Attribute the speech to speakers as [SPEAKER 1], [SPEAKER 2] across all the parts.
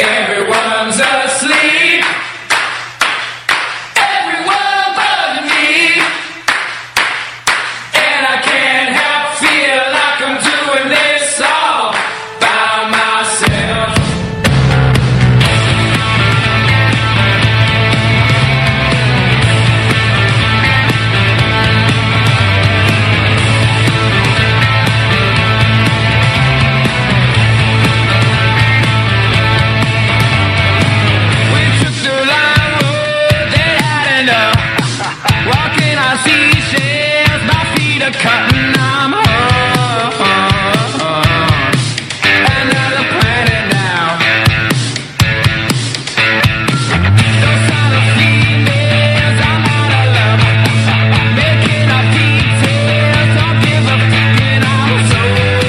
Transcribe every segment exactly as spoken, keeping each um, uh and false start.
[SPEAKER 1] Everyone's asleep. Everyone but me. And I can't help feel like I'm doing this all by myself. Cutting, I'm home. Another planet now. Those other females, I'm out of love. Making up details, don't give a fucking. I'm so,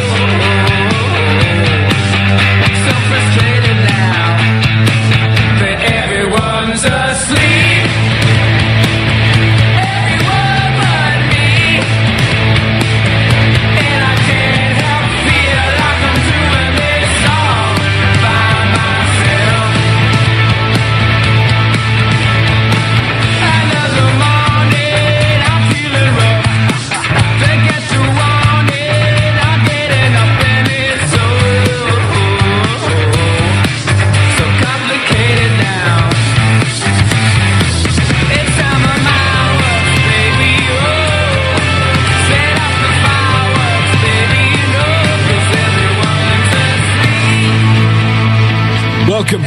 [SPEAKER 1] so frustrated now that everyone's asleep.
[SPEAKER 2] Welcome,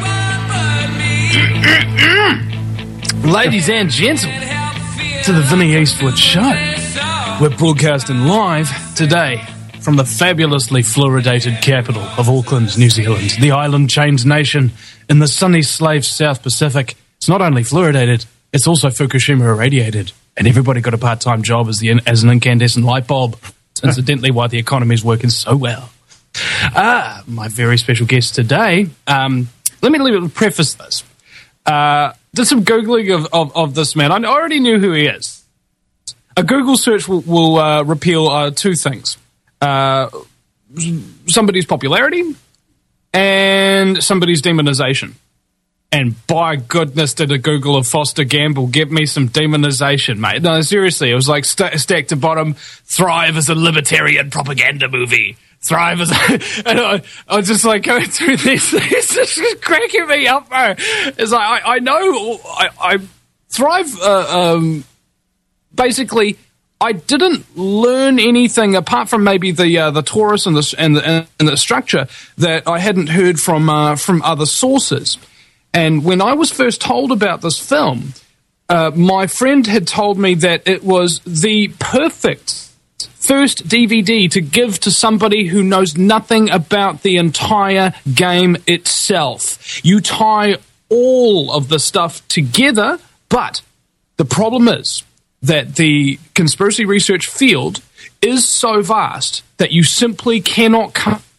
[SPEAKER 2] ladies and gentlemen, to the Vinnie Eastwood Show. We're broadcasting live today from the fabulously fluoridated capital of Auckland, New Zealand, the island chained nation in the sunny slave South Pacific. It's not only fluoridated, it's also Fukushima irradiated, and everybody got a part-time job as, the, as an incandescent light bulb. It's incidentally why the economy is working so well. Ah, my very special guest today. Um, let me, let me preface this. Uh, did some Googling of, of, of this man. I already knew who he is. A Google search will, will uh, reveal uh, two things. Uh, somebody's popularity and somebody's demonization. And by goodness did a Google of Foster Gamble give me some demonization, mate. No, seriously, it was like st- stacked to bottom, Thrive as a libertarian propaganda movie. Thrive as a... And I, I was just like going through this. It's just cracking me up, bro. It's like, I, I know... I, I Thrive, uh, um, basically... I didn't learn anything apart from maybe the uh, the torus and the and the, and the structure that I hadn't heard from uh, from other sources. And when I was first told about this film, uh, my friend had told me that it was the perfect first D V D to give to somebody who knows nothing about the entire game itself. You tie all of the stuff together, but the problem is that the conspiracy research field is so vast that you simply cannot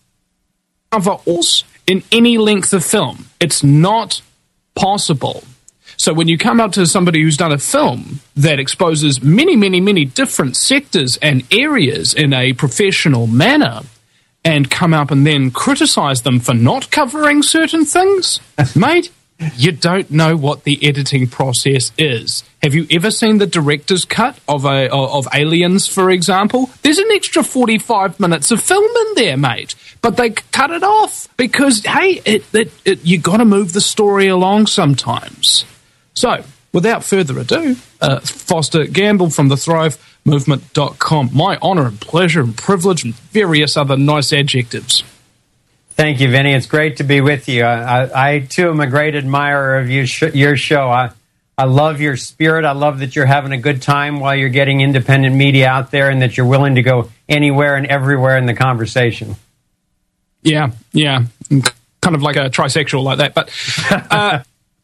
[SPEAKER 2] cover all in any length of film. It's not possible. So when you come up to somebody who's done a film that exposes many, many, many different sectors and areas in a professional manner and come up and then criticize them for not covering certain things, mate, you don't know what the editing process is. Have you ever seen the director's cut of a of Aliens, for example? There's an extra forty-five minutes of film in there, mate. But they cut it off because, hey, it, it, it, you got to move the story along sometimes. So, without further ado, uh, Foster Gamble from the thrive movement dot com. My honour and pleasure and privilege and various other nice adjectives.
[SPEAKER 3] Thank you, Vinny. It's great to be with you. I, I, I too, am a great admirer of your, sh- your show. I, I love your spirit. I love that you're having a good time while you're getting independent media out there and that you're willing to go anywhere and everywhere in the conversation.
[SPEAKER 2] Yeah, yeah. Kind of like a trisexual like that. But uh,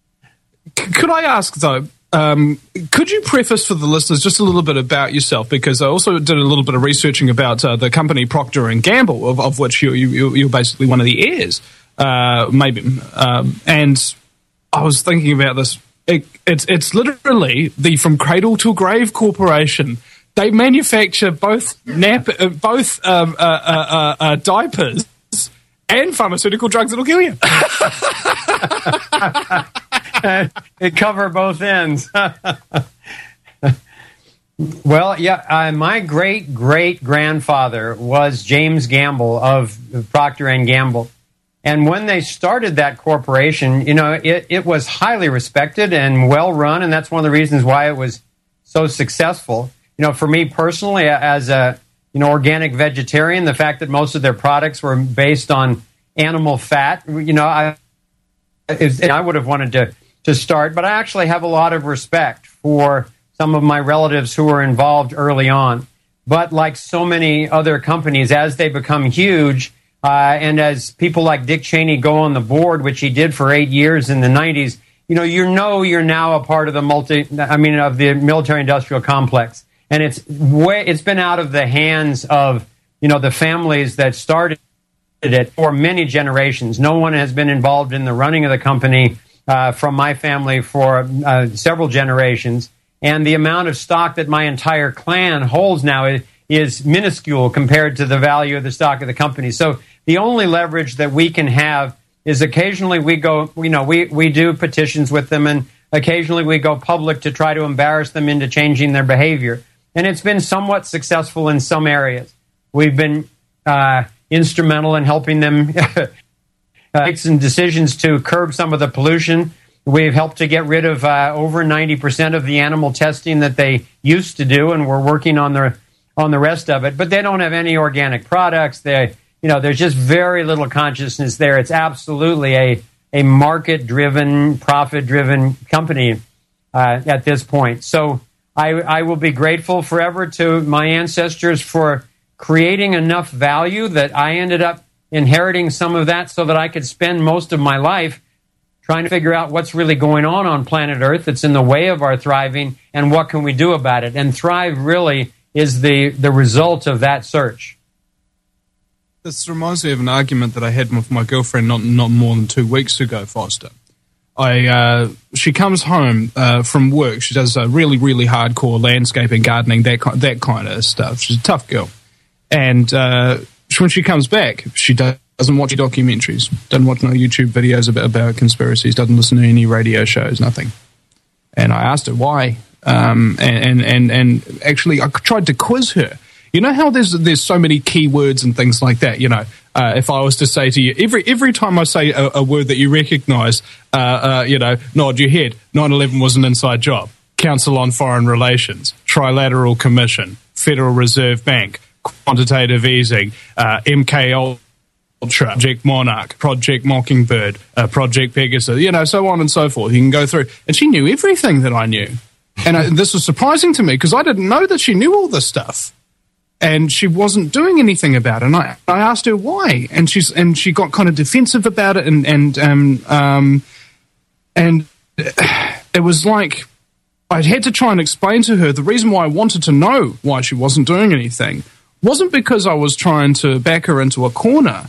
[SPEAKER 2] c- could I ask, though, um, could you preface for the listeners just a little bit about yourself? Because I also did a little bit of researching about uh, the company Procter and Gamble, of, of which you, you, you're basically one of the heirs, uh, maybe. Um, and I was thinking about this. It, it's it's literally the From Cradle to Grave Corporation. They manufacture both nap, uh, both um, uh, uh, uh, uh, diapers and pharmaceutical drugs that'll kill you.
[SPEAKER 3] It cover both ends. Well, yeah, uh, my great great grandfather was James Gamble of Procter and Gamble, and when they started that corporation, you know, it, it was highly respected and well run, and that's one of the reasons why it was so successful. You know, for me personally, as a you know organic vegetarian, the fact that most of their products were based on animal fat, you know, I I would have wanted to to start, but I actually have a lot of respect for some of my relatives who were involved early on. But like so many other companies, as they become huge, uh, and as people like Dick Cheney go on the board, which he did for eight years in the nineties, you know, you know you're now a part of the multi, I mean, of the military-industrial complex, and it's way, it's been out of the hands of you know the families that started it for many generations. No one has been involved in the running of the company uh, from my family for uh, several generations. And the amount of stock that my entire clan holds now is, is minuscule compared to the value of the stock of the company. So the only leverage that we can have is occasionally we go, you know, we, we do petitions with them, and occasionally we go public to try to embarrass them into changing their behavior. And it's been somewhat successful in some areas. We've been uh, instrumental in helping them make some decisions to curb some of the pollution. We've helped to get rid of uh, over ninety percent of the animal testing that they used to do, and we're working on the on the rest of it. But they don't have any organic products. They, you know, there's just very little consciousness there. It's absolutely a a market-driven, profit-driven company uh, at this point. So I, I will be grateful forever to my ancestors for creating enough value that I ended up inheriting some of that so that I could spend most of my life trying to figure out what's really going on on planet Earth that's in the way of our thriving, and what can we do about it. And Thrive really is the, the result of that search.
[SPEAKER 2] This reminds me of an argument that I had with my girlfriend not not more than two weeks ago, Foster. I uh, she comes home uh, from work. She does uh, really, really hardcore landscaping, gardening, that, that kind of stuff. She's a tough girl. And uh, when she comes back, she does Doesn't watch documentaries, doesn't watch no YouTube videos about, about conspiracies, doesn't listen to any radio shows, nothing. And I asked her why, um, and, and, and, and actually I tried to quiz her. You know how there's there's so many keywords and things like that, you know, uh, if I was to say to you, every every time I say a, a word that you recognise, uh, uh, you know, nod your head, nine eleven was an inside job, Council on Foreign Relations, Trilateral Commission, Federal Reserve Bank, quantitative easing, uh, M K Ultra, Project Monarch, Project Mockingbird, uh, Project Pegasus, you know, so on and so forth. You can go through. And she knew everything that I knew. And I, this was surprising to me because I didn't know that she knew all this stuff. And she wasn't doing anything about it. And I, I asked her why. And she's and she got kind of defensive about it. And, and, um, um, and it was like I'd had to try and explain to her the reason why I wanted to know why she wasn't doing anything wasn't because I was trying to back her into a corner.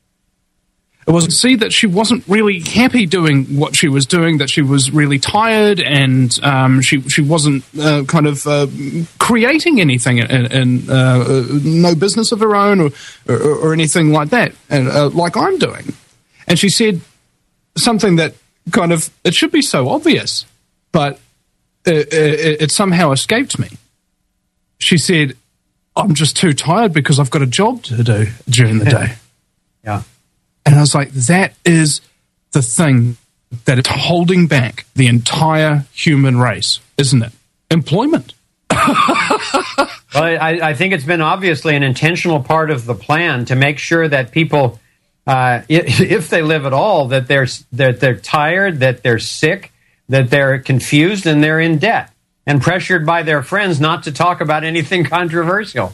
[SPEAKER 2] It was to see that she wasn't really happy doing what she was doing, that she was really tired, and um, she she wasn't uh, kind of uh, creating anything in, in uh, no business of her own or, or, or anything like that, and, uh, like I'm doing. And she said something that kind of, it should be so obvious, but it, it, it somehow escaped me. She said, I'm just too tired because I've got a job to do during the day.
[SPEAKER 3] Yeah.
[SPEAKER 2] And I was like, that is the thing that is holding back the entire human race, isn't it? Employment.
[SPEAKER 3] Well, I, I think it's been obviously an intentional part of the plan to make sure that people, uh, if they live at all, that they're, that they're tired, that they're sick, that they're confused, and they're in debt, and pressured by their friends not to talk about anything controversial.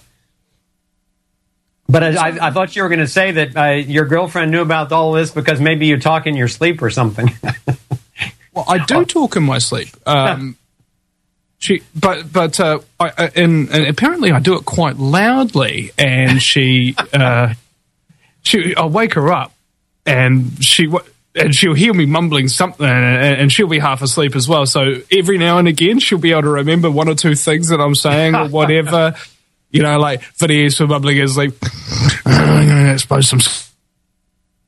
[SPEAKER 3] But I, I thought you were going to say that uh, your girlfriend knew about all this because maybe you talk in your sleep or something.
[SPEAKER 2] Well, I do talk in my sleep. Um, she, but but uh, I, I, and, and apparently I do it quite loudly. And she, uh, she, I'll wake her up, and she and she'll hear me mumbling something, and, and she'll be half asleep as well. So every now and again, she'll be able to remember one or two things that I'm saying or whatever. You know, like, Vinny is for mumbling is like, I'm going to expose some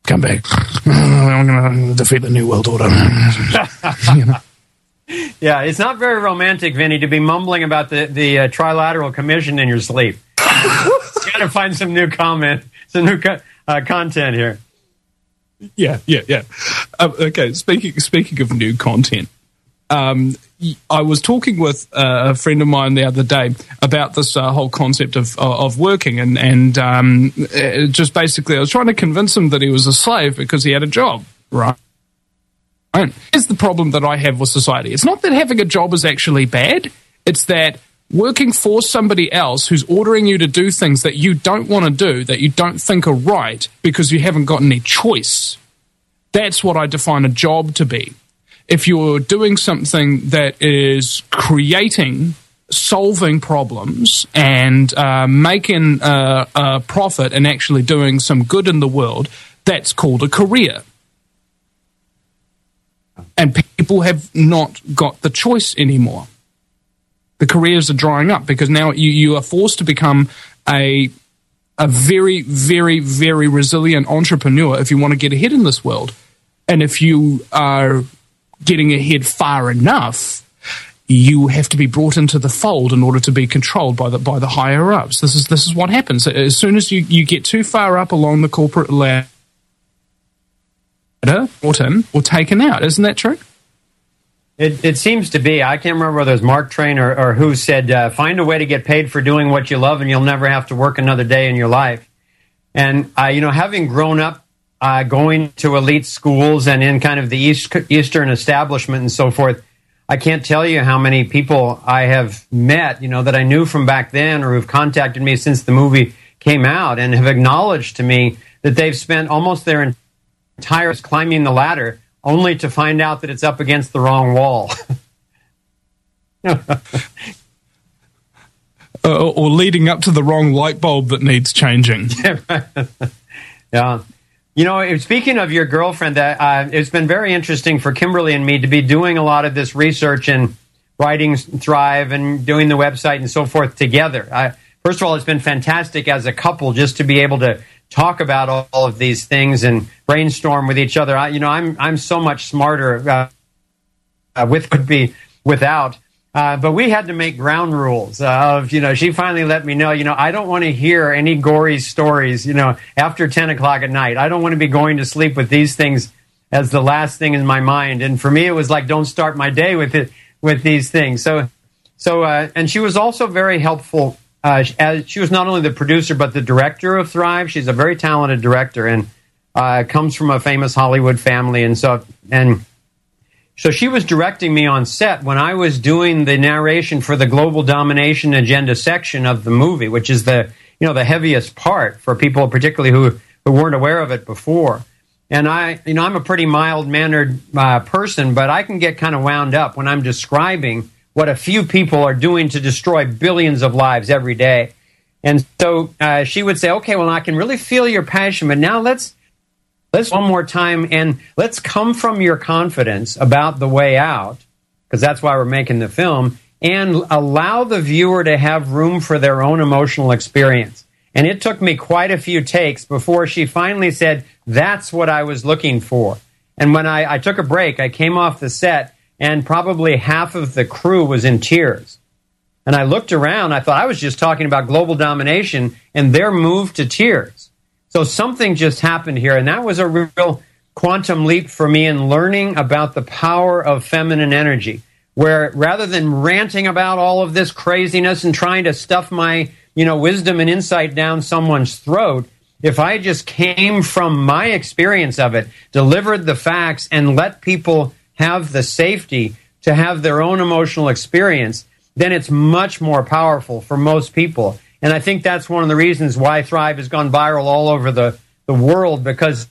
[SPEAKER 2] come back. I'm going to defeat the New World Order. You know?
[SPEAKER 3] Yeah, it's not very romantic, Vinny, to be mumbling about the, the uh, Trilateral Commission in your sleep. You got to find some new comment, some new co- uh, content here.
[SPEAKER 2] Yeah, yeah, yeah. Um, okay, speaking speaking of new content, um, I was talking with uh, a friend of mine the other day about this uh, whole concept of of working, and and um, just basically, I was trying to convince him that he was a slave because he had a job, right? Here's the problem that I have with society. It's not that having a job is actually bad. It's that working for somebody else who's ordering you to do things that you don't want to do, that you don't think are right, because you haven't got any choice. That's what I define a job to be. If you're doing something that is creating, solving problems, and uh, making uh, a profit and actually doing some good in the world, that's called a career. And people have not got the choice anymore. The careers are drying up because now you, you are forced to become a a very, very, very resilient entrepreneur if you want to get ahead in this world. And if you are getting ahead far enough, you have to be brought into the fold in order to be controlled by the by the higher ups. This is this is what happens. As soon as you, you get too far up along the corporate ladder, brought in or taken out. Isn't that true?
[SPEAKER 3] It, it seems to be. I can't remember whether it was Mark Twain or, or who said, uh, find a way to get paid for doing what you love and you'll never have to work another day in your life. And, uh, you know, having grown up uh, going to elite schools and in kind of the East, Eastern establishment and so forth, I can't tell you how many people I have met, you know, that I knew from back then or who've contacted me since the movie came out and have acknowledged to me that they've spent almost their entire climbing the ladder only to find out that it's up against the wrong wall.
[SPEAKER 2] uh, or leading up to the wrong light bulb that needs changing.
[SPEAKER 3] Yeah. You know, speaking of your girlfriend, that uh, it's been very interesting for Kimberly and me to be doing a lot of this research and writing Thrive and doing the website and so forth together. I, first of all, it's been fantastic as a couple just to be able to talk about all, all of these things and brainstorm with each other. I, you know, I'm I'm so much smarter uh, uh, with would be without. Uh, but we had to make ground rules of, you know, she finally let me know, you know, I don't want to hear any gory stories, you know, after ten o'clock at night. I don't want to be going to sleep with these things as the last thing in my mind. And for me, it was like, don't start my day with it, with these things. So, so, uh, and she was also very helpful. Uh, as she was not only the producer, but the director of Thrive. She's a very talented director and uh, comes from a famous Hollywood family. And so, and so she was directing me on set when I was doing the narration for the Global Domination Agenda section of the movie, which is the, you know, the heaviest part for people, particularly who, who weren't aware of it before. And I, you know, I'm a pretty mild-mannered uh, person, but I can get kind of wound up when I'm describing what a few people are doing to destroy billions of lives every day. And so uh, she would say, okay, well, I can really feel your passion, but now let's let's one more time, and let's come from your confidence about the way out, because that's why we're making the film, and allow the viewer to have room for their own emotional experience. And it took me quite a few takes before she finally said, that's what I was looking for. And when I, I took a break, I came off the set, and probably half of the crew was in tears. And I looked around, I thought I was just talking about global domination, and they're moved to tears. So something just happened here, and that was a real quantum leap for me in learning about the power of feminine energy, where rather than ranting about all of this craziness and trying to stuff my, you know, wisdom and insight down someone's throat, if I just came from my experience of it, delivered the facts, and let people have the safety to have their own emotional experience, then it's much more powerful for most people. And I think that's one of the reasons why Thrive has gone viral all over the, the world, because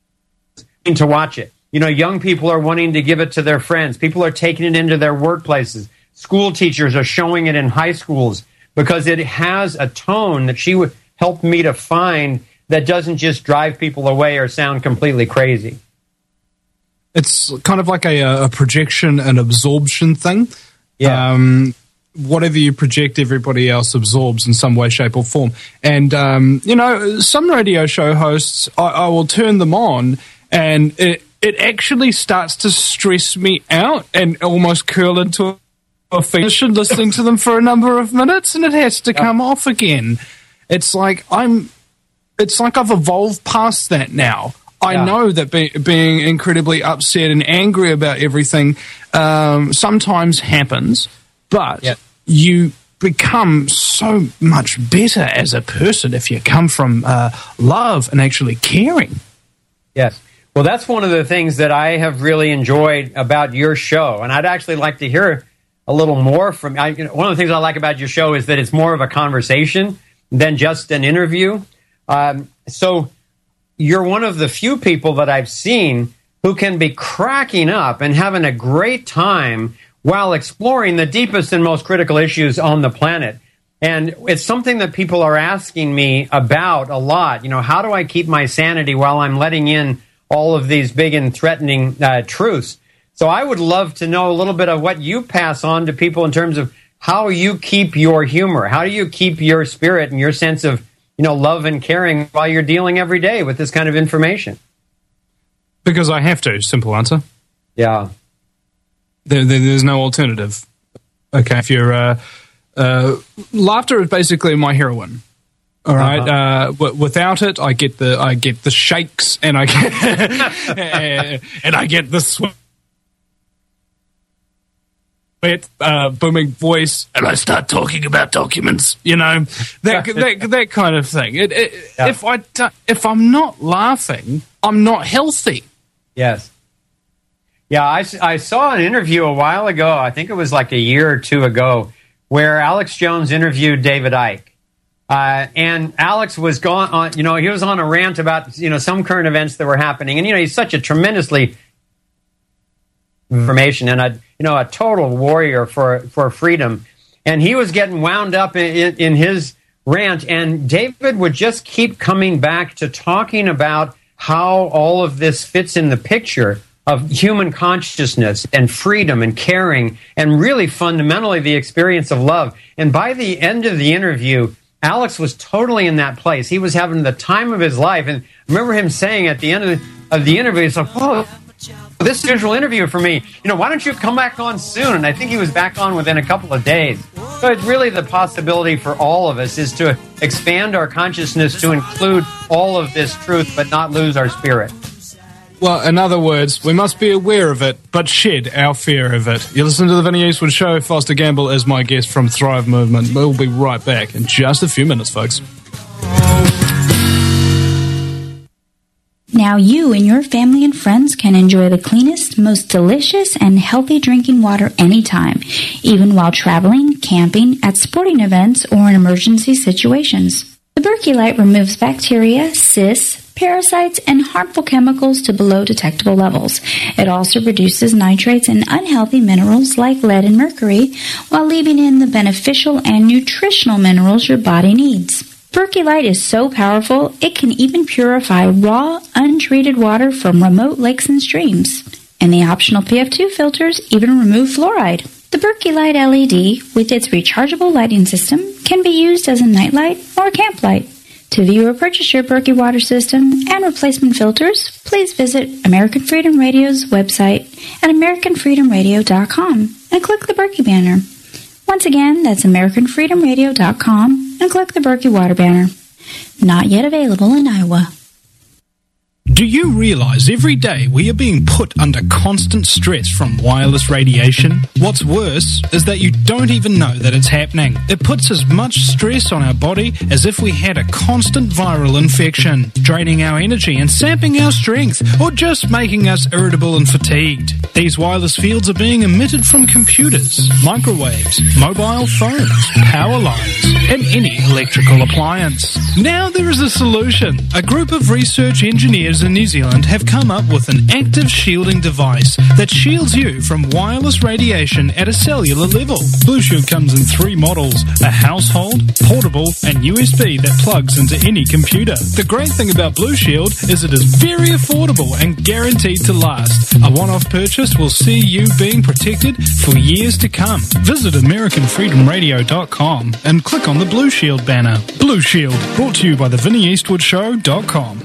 [SPEAKER 3] to watch it. You know, young people are wanting to give it to their friends. People are taking it into their workplaces. School teachers are showing it in high schools because it has a tone that she would help me to find that doesn't just drive people away or sound completely crazy.
[SPEAKER 2] It's kind of like a, a projection and absorption thing.
[SPEAKER 3] Yeah.
[SPEAKER 2] Um, whatever you project, everybody else absorbs in some way, shape, or form. And, um, you know, some radio show hosts, I, I will turn them on, and it, it actually starts to stress me out and almost curl into a fiction listening to them for a number of minutes, and it has to come yeah. off again. It's like I'm, it's like I've evolved past that now. I yeah. know that be, being incredibly upset and angry about everything um, sometimes happens, but yep. you become so much better as a person if you come from uh, love and actually caring.
[SPEAKER 3] Yes. Well, that's one of the things that I have really enjoyed about your show, and I'd actually like to hear a little more from I, you know, one of the things I like about your show is that it's more of a conversation than just an interview. Um, so you're one of the few people that I've seen who can be cracking up and having a great time while exploring the deepest and most critical issues on the planet. And it's something that people are asking me about a lot. You know, how do I keep my sanity while I'm letting in all of these big and threatening uh, truths? So I would love to know a little bit of what you pass on to people in terms of how you keep your humor. How do you keep your spirit and your sense of, you know, love and caring while you're dealing every day with this kind of information?
[SPEAKER 2] Because I have to. Simple answer.
[SPEAKER 3] Yeah.
[SPEAKER 2] There, there, there's no alternative. Okay, if you're... Uh, uh, laughter is basically my heroin. All right. Uh-huh. Uh, w- without it, I get the I get the shakes, and I get and I get the sweat, uh, booming voice, and I start talking about documents. You know, that that, that kind of thing. It, it, yeah. If I if I'm not laughing, I'm not healthy.
[SPEAKER 3] Yes. Yeah, I, I saw an interview a while ago. I think it was like a year or two ago, where Alex Jones interviewed David Icke. Uh, and Alex was gone on, you know, he was on a rant about, you know, some current events that were happening. And, you know, he's such a tremendously information and a, you know, a total warrior for, for freedom. And he was getting wound up in, in, in his rant. And David would just keep coming back to talking about how all of this fits in the picture of human consciousness and freedom and caring and really fundamentally the experience of love. And by the end of the interview, Alex was totally in that place. He was having the time of his life. And I remember him saying at the end of the, of the interview, he's like, oh, this is a usual interview for me. You know, why don't you come back on soon? And I think he was back on within a couple of days. So it's really the possibility for all of us is to expand our consciousness to include all of this truth, but not lose our spirit.
[SPEAKER 2] Well, in other words, we must be aware of it, but shed our fear of it. You listen to the Vinny Eastwood Show. Foster Gamble is my guest from Thrive Movement. We'll be right back in just a few minutes, folks.
[SPEAKER 4] Now you and your family and friends can enjoy the cleanest, most delicious, and healthy drinking water anytime, even while traveling, camping, at sporting events, or in emergency situations. The Berkey Light removes bacteria, cysts, parasites, and harmful chemicals to below detectable levels. It also reduces nitrates and unhealthy minerals like lead and mercury, while leaving in the beneficial and nutritional minerals your body needs. Berkey Light is so powerful, it can even purify raw, untreated water from remote lakes and streams. And the optional P F two filters even remove fluoride. The Berkey Light L E D, with its rechargeable lighting system, can be used as a nightlight or a camp light. To view or purchase your Berkey water system and replacement filters, please visit American Freedom Radio's website at american freedom radio dot com and click the Berkey banner. Once again, that's american freedom radio dot com and click the Berkey water banner. Not yet available in Iowa.
[SPEAKER 2] Do you realize every day we are being put under constant stress from wireless radiation? What's worse is that you don't even know that it's happening. It puts as much stress on our body as if we had a constant viral infection, draining our energy and sapping our strength, or just making us irritable and fatigued. These wireless fields are being emitted from computers, microwaves, mobile phones, power lines, and any electrical appliance. Now there is a solution. A group of research engineers in New Zealand have come up with an active shielding device that shields you from wireless radiation at a cellular level. Blue Shield comes in three models: a household, portable, and U S B that plugs into any computer. The great thing about Blue Shield is it is very affordable and guaranteed to last. A one-off purchase will see you being protected for years to come. Visit American Freedom Radio dot com and click on the Blue Shield banner. Blue Shield, brought to you by the Vinnie Eastwood Show dot com.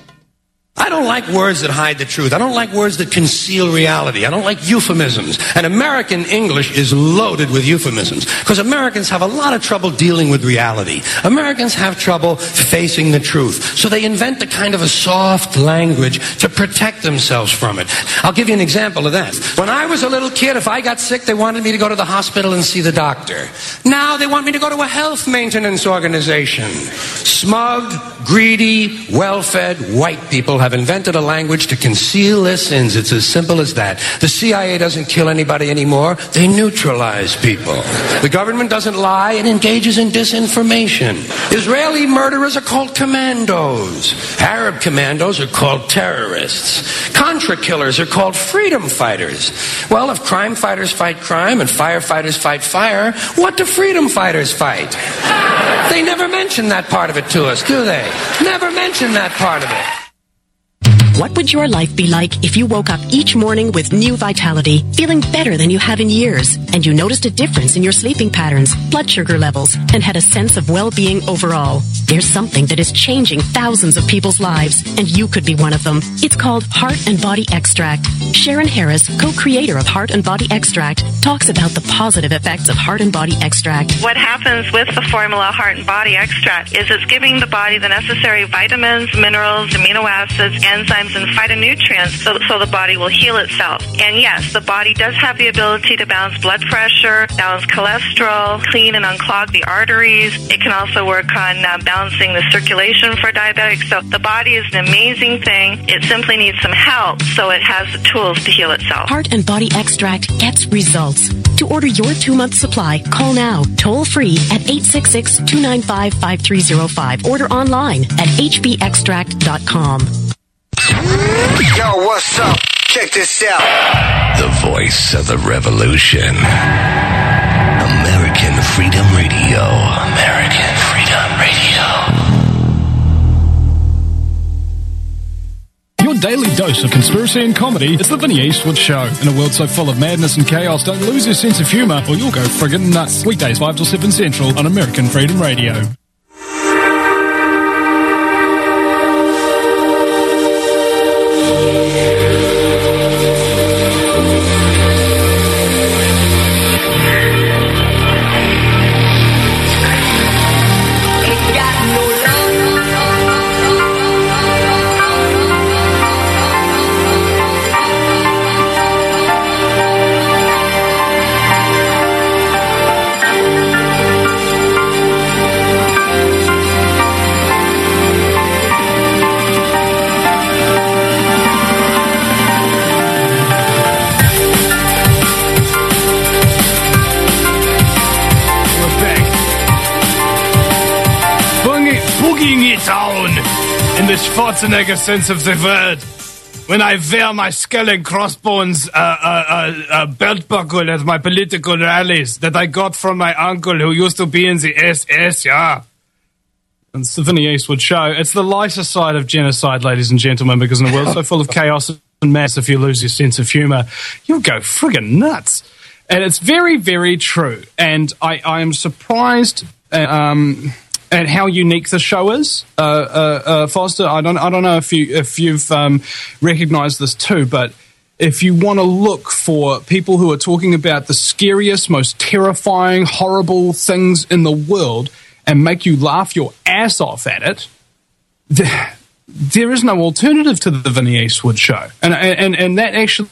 [SPEAKER 5] I don't like words that hide the truth. I don't like words that conceal reality. I don't like euphemisms. And American English is loaded with euphemisms because Americans have a lot of trouble dealing with reality. Americans have trouble facing the truth. So they invent a kind of a soft language to protect themselves from it. I'll give you an example of that. When I was a little kid, if I got sick, they wanted me to go to the hospital and see the doctor. Now they want me to go to a health maintenance organization. Smug, greedy, well-fed white people have invented a language to conceal their sins. It's as simple as that. The C I A doesn't kill anybody anymore. They neutralize people. The government doesn't lie. It engages in disinformation. Israeli murderers are called commandos. Arab commandos are called terrorists. Contra killers are called freedom fighters. Well, if crime fighters fight crime and firefighters fight fire, what do freedom fighters fight? They never mention that part of it to us, do they? Never mention that part of it.
[SPEAKER 6] What would your life be like if you woke up each morning with new vitality, feeling better than you have in years, and you noticed a difference in your sleeping patterns, blood sugar levels, and had a sense of well-being overall? There's something that is changing thousands of people's lives, and you could be one of them. It's called Heart and Body Extract. Sharon Harris, co-creator of Heart and Body Extract, talks about the positive effects of Heart and Body Extract.
[SPEAKER 7] What happens with the formula Heart and Body Extract is it's giving the body the necessary vitamins, minerals, amino acids, enzymes, and phytonutrients so, so the body will heal itself. And yes, the body does have the ability to balance blood pressure, balance cholesterol, clean and unclog the arteries. It can also work on uh, balancing the circulation for diabetics. So the body is an amazing thing. It simply needs some help so it has the tools to heal itself.
[SPEAKER 6] Heart and Body Extract gets results. To order your two-month supply, call now, toll-free at eight six six, two nine five, five three zero five. Order online at h b extract dot com.
[SPEAKER 8] Yo, what's up? Check this out.
[SPEAKER 9] The voice of the revolution. American Freedom Radio. American Freedom Radio.
[SPEAKER 2] Your daily dose of conspiracy and comedy is the Vinnie Eastwood Show. In a world so full of madness and chaos, don't lose your sense of humour or you'll go friggin' nuts. Weekdays five till seven Central on American Freedom Radio. In the Schwarzenegger sense of the word, when I wear my skull and crossbones uh, uh, uh, uh, belt buckle at my political rallies that I got from my uncle who used to be in the S S, yeah. And it's the Vinnie Eastwood Show. It's the lighter side of genocide, ladies and gentlemen, because in a world so full of chaos and mass, if you lose your sense of humour, you'll go friggin' nuts. And it's very, very true. And I, I am surprised at, um, at how unique the show is. Uh, uh, uh, Foster, I don't, I don't know if you, if you've um, recognised this too, but if you want to look for people who are talking about the scariest, most terrifying, horrible things in the world and make you laugh your ass off at it, there, there is no alternative to the Vinnie Eastwood Show. And, and, and that actually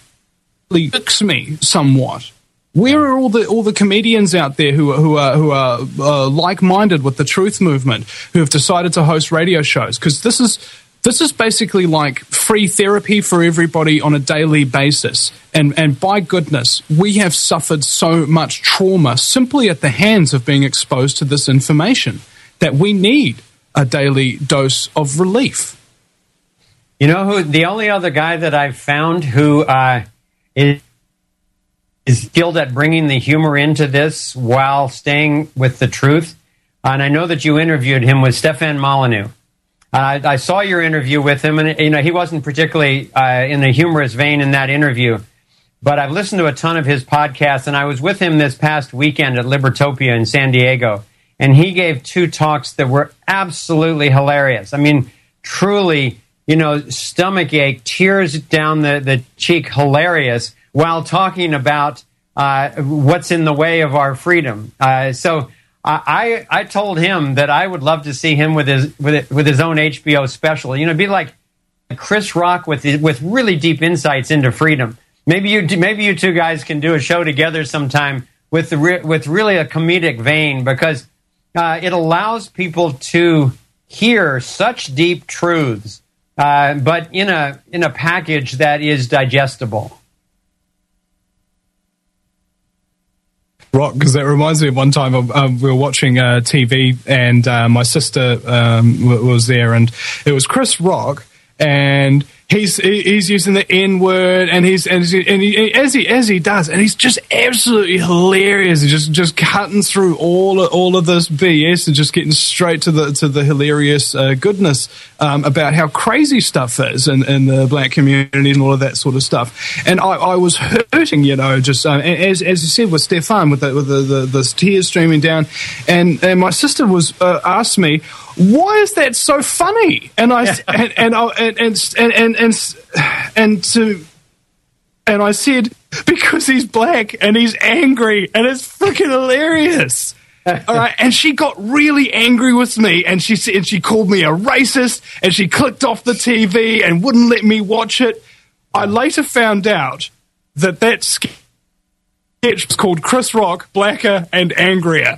[SPEAKER 2] irks me somewhat. Where are all the all the comedians out there who are, who are who are uh, like-minded with the truth movement, who have decided to host radio shows? Because this is this is basically like free therapy for everybody on a daily basis. And and by goodness, we have suffered so much trauma simply at the hands of being exposed to this information that we need a daily dose of relief.
[SPEAKER 3] You know who the only other guy that I've found who uh, is, is skilled at bringing the humor into this while staying with the truth, and I know that you interviewed him, was Stefan Molyneux. Uh, I saw your interview with him, and you know he wasn't particularly uh, in the humorous vein in that interview, but I've listened to a ton of his podcasts, and I was with him this past weekend at Libertopia in San Diego, and he gave two talks that were absolutely hilarious. I mean, truly. You know, stomach ache, tears down the, the cheek, hilarious, while talking about uh, what's in the way of our freedom. Uh, so I I told him that I would love to see him with his with with his own H B O special. You know, it'd be like Chris Rock with with really deep insights into freedom. Maybe you maybe you two guys can do a show together sometime with the re- with really a comedic vein, because uh, it allows people to hear such deep truths. Uh, but in a in a package that is digestible.
[SPEAKER 2] Rock, because that reminds me of one time of, um, we were watching uh, T V, and uh, my sister um, w- was there, and it was Chris Rock, and he's he, he's using the N word, and he's and, he, and he, as he as he does, and he's just absolutely hilarious, just just cutting through all of, all of this B S and just getting straight to the to the hilarious uh, goodness um, about how crazy stuff is in, in the black community and all of that sort of stuff. And I, I was hurting, you know, just uh, as as you said with Stefan, with the with the, the, the tears streaming down, and and my sister was uh, asked me, why is that so funny? And I and and I, and, and and and and to and I said, because he's black and he's angry and it's freaking hilarious. All right, and she got really angry with me, and she said she called me a racist, and she clicked off the T V and wouldn't let me watch it. I later found out that that sketch was called Chris Rock, Blacker and Angrier.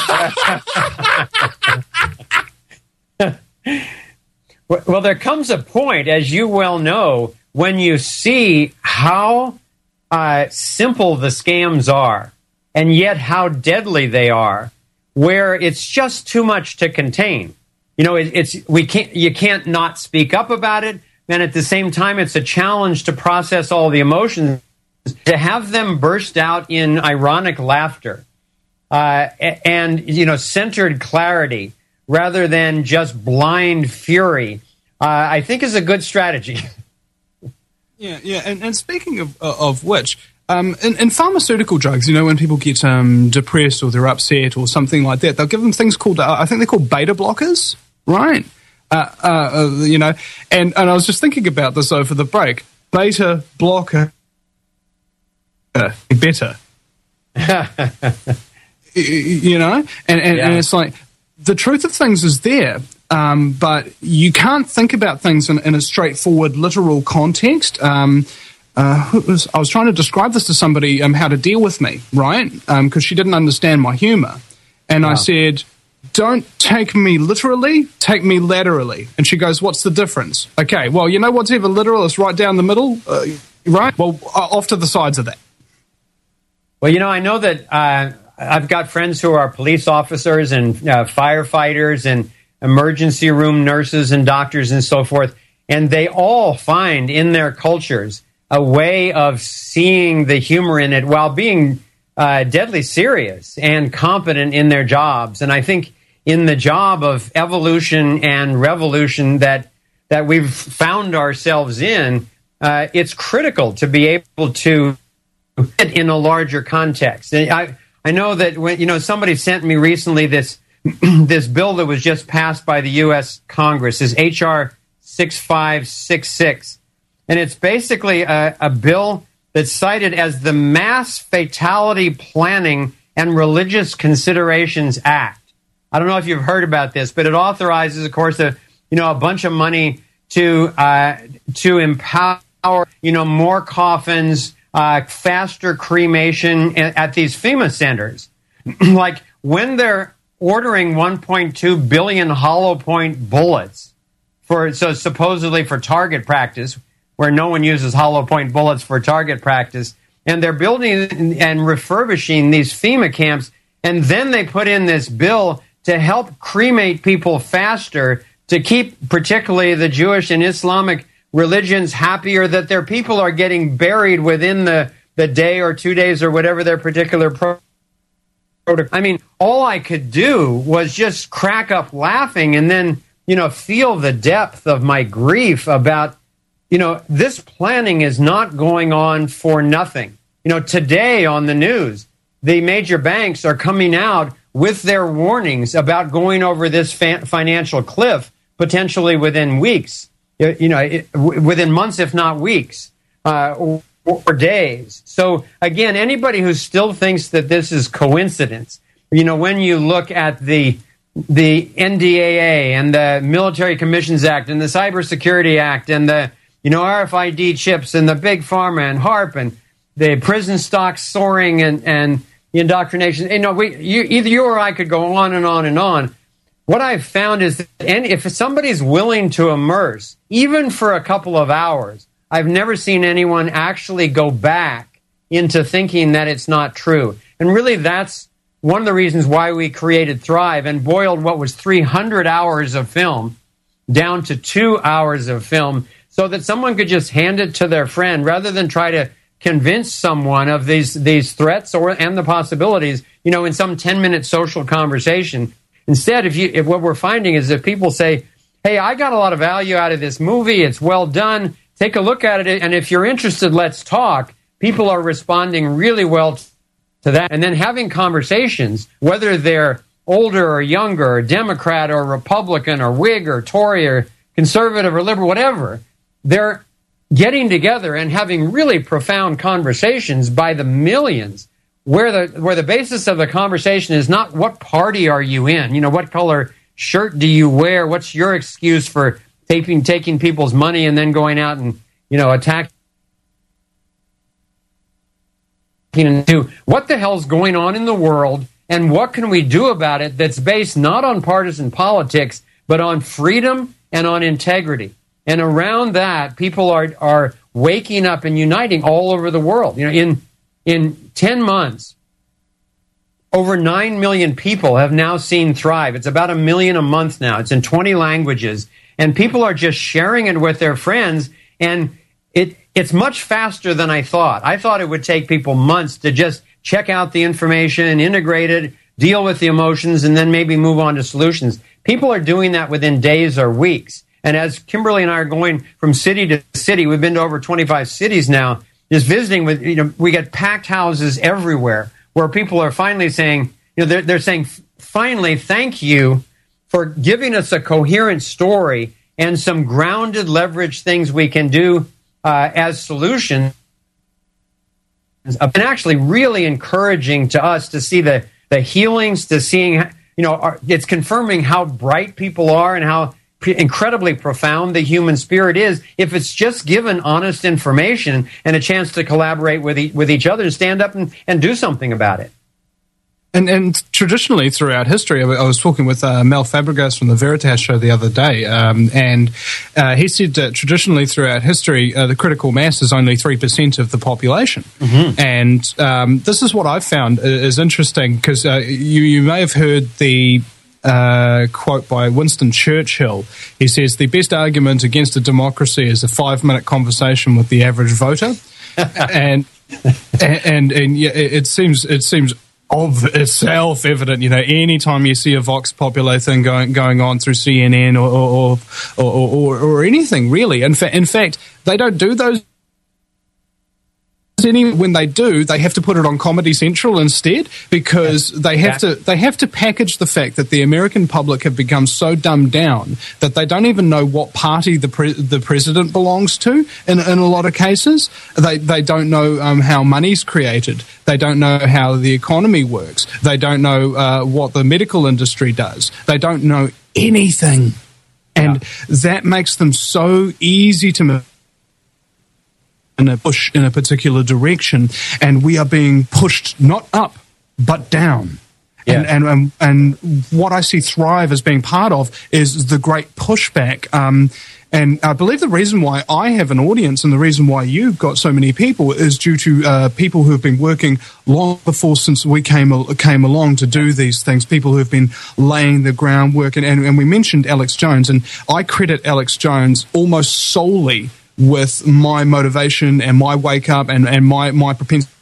[SPEAKER 3] Well, there comes a point, as you well know, when you see how uh, simple the scams are, and yet how deadly they are, where it's just too much to contain. You know, it, it's we can't you can't not speak up about it, and at the same time, it's a challenge to process all the emotions, to have them burst out in ironic laughter uh, and you know centered clarity, rather than just blind fury, uh, I think is a good strategy.
[SPEAKER 2] Yeah, yeah, and, and speaking of of which, um, in, in pharmaceutical drugs, you know, when people get um, depressed or they're upset or something like that, they'll give them things called, uh, I think they're called beta blockers, right? Uh, uh, uh, you know, and, and I was just thinking about this over the break. Beta blocker, uh, better. You know, and, and, yeah. and it's like, the truth of things is there, um, but you can't think about things in, in a straightforward, literal context. Um, uh, was, I was trying to describe this to somebody, um, how to deal with me, right? Because um, she didn't understand my humor. And wow. I said, don't take me literally, take me laterally. And she goes, what's the difference? Okay, well, you know what's either literal? It's right down the middle, uh, right? Well, off to the sides of that.
[SPEAKER 3] Well, you know, I know that... Uh I've got friends who are police officers and uh, firefighters and emergency room nurses and doctors and so forth, and they all find in their cultures a way of seeing the humor in it while being uh, deadly serious and competent in their jobs. And I think in the job of evolution and revolution that that we've found ourselves in, uh, it's critical to be able to fit in a larger context. And I I know that when you know somebody sent me recently this this bill that was just passed by the U S Congress, is H R sixty-five sixty-six, and it's basically a, a bill that's cited as the Mass Fatality Planning and Religious Considerations Act. I don't know if you've heard about this, but it authorizes, of course, a you know a bunch of money to uh, to empower you know more coffins. Uh, faster cremation at these FEMA centers. Like when they're ordering one point two billion hollow point bullets for, so supposedly for target practice, where no one uses hollow point bullets for target practice, and they're building and refurbishing these FEMA camps, and then they put in this bill to help cremate people faster, to keep particularly the Jewish and Islamic religions happier that their people are getting buried within the, the day or two days or whatever their particular protocol. I mean, all I could do was just crack up laughing and then, you know, feel the depth of my grief about, you know, this planning is not going on for nothing. You know, today on the news, the major banks are coming out with their warnings about going over this fa- financial cliff potentially within weeks, you know, it, w- within months, if not weeks, uh, or, or days. So again, anybody who still thinks that this is coincidence, you know, when you look at the the N D A A and the Military Commissions Act and the Cybersecurity Act and the, you know, R F I D chips and the Big Pharma and HAARP and the prison stocks soaring and, and the indoctrination. You know, we, you, either you or I could go on and on and on. What I've found is that if somebody's willing to immerse, even for a couple of hours, I've never seen anyone actually go back into thinking that it's not true. And really, that's one of the reasons why we created Thrive and boiled what was three hundred hours of film down to two hours of film so that someone could just hand it to their friend rather than try to convince someone of these these threats or and the possibilities, you know, in some ten-minute social conversation. Instead, if you if what we're finding is that people say, hey, I got a lot of value out of this movie, it's well done, take a look at it, and if you're interested, let's talk. People are responding really well to that. And then having conversations, whether they're older or younger, or Democrat or Republican or Whig or Tory or conservative or liberal, whatever, they're getting together and having really profound conversations by the millions, where the where the basis of the conversation is not what party are you in, you know, what color shirt do you wear, what's your excuse for taking taking people's money and then going out and, you know, attacking into what the hell's going on in the world and what can we do about it that's based not on partisan politics but on freedom and on integrity. And around that, people are are waking up and uniting all over the world. You know, in in ten months, over nine million people have now seen Thrive. It's about a million a month now. It's in twenty languages, and people are just sharing it with their friends. And it it's much faster than I thought. I thought it would take people months to just check out the information, integrate it, deal with the emotions, and then maybe move on to solutions. People are doing that within days or weeks. And as Kimberly and I are going from city to city, we've been to over twenty-five cities now, just visiting with, you know, we get packed houses everywhere where people are finally saying, you know, they're, they're saying, finally, thank you for giving us a coherent story and some grounded leverage things we can do uh, as solutions. And actually really encouraging to us to see the, the healings, to seeing, you know, our, it's confirming how bright people are and how incredibly profound the human spirit is if it's just given honest information and a chance to collaborate with, e- with each other and stand up and, and do something about it.
[SPEAKER 2] And, and traditionally throughout history, I was talking with uh, Mel Fabregas from the Veritas show the other day, um, and uh, he said that traditionally throughout history, uh, the critical mass is only three percent of the population. Mm-hmm. And um, this is what I've found is interesting, because uh, you, you may have heard the uh, quote by Winston Churchill. He says, the best argument against a democracy is a five-minute conversation with the average voter. and, and, and, and yeah, it, it seems it seems... of it's self-evident, you know, anytime you see a Vox Populi thing going going on through C N N or or or, or, or anything, really. In, fa- in fact, they don't do those. Any, when they do, they have to put it on Comedy Central instead, because they have to they have to package the fact that the American public have become so dumbed down that they don't even know what party the pre- the president belongs to. In in a lot of cases, they they don't know um, how money's created. They don't know how the economy works. They don't know uh, what the medical industry does. They don't know anything, and yeah. that makes them so easy to move in a push in a particular direction, and we are being pushed not up but down. Yeah. And, and and and what I see Thrive as being part of is the great pushback. Um, and I believe the reason why I have an audience and the reason why you've got so many people is due to uh, people who have been working long before since we came came along to do these things. People who have been laying the groundwork, and, and, and we mentioned Alex Jones, and I credit Alex Jones almost solely with my motivation and my wake up and, and my, my propensity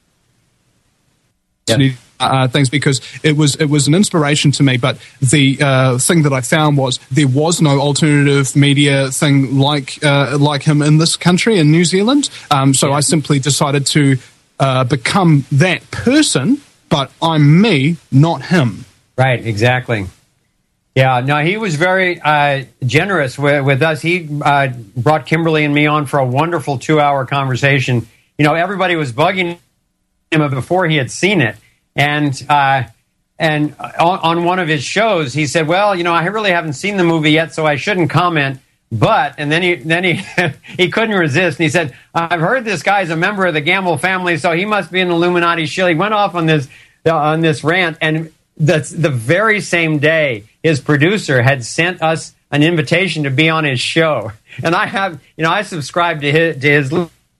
[SPEAKER 3] Yeah.
[SPEAKER 2] uh, things, because it was it was an inspiration to me. But the uh, thing that I found was there was no alternative media thing like uh, like him in this country, in New Zealand. Um, so
[SPEAKER 3] Yeah.
[SPEAKER 2] I simply decided to uh, become that person, but I'm me, not him.
[SPEAKER 3] Right, exactly. Yeah, no, he was very uh, generous with, with us. He uh, brought Kimberly and me on for a wonderful two-hour conversation. You know, everybody was bugging him before he had seen it. And uh, and on, on one of his shows, he said, well, you know, I really haven't seen the movie yet, so I shouldn't comment. But, and then he then he he couldn't resist, and he said, I've heard this guy's a member of the Gamble family, so he must be an Illuminati shill. He went off on this uh, on this rant, and the, the very same day, his producer had sent us an invitation to be on his show. And I have, you know, I subscribed to his, to his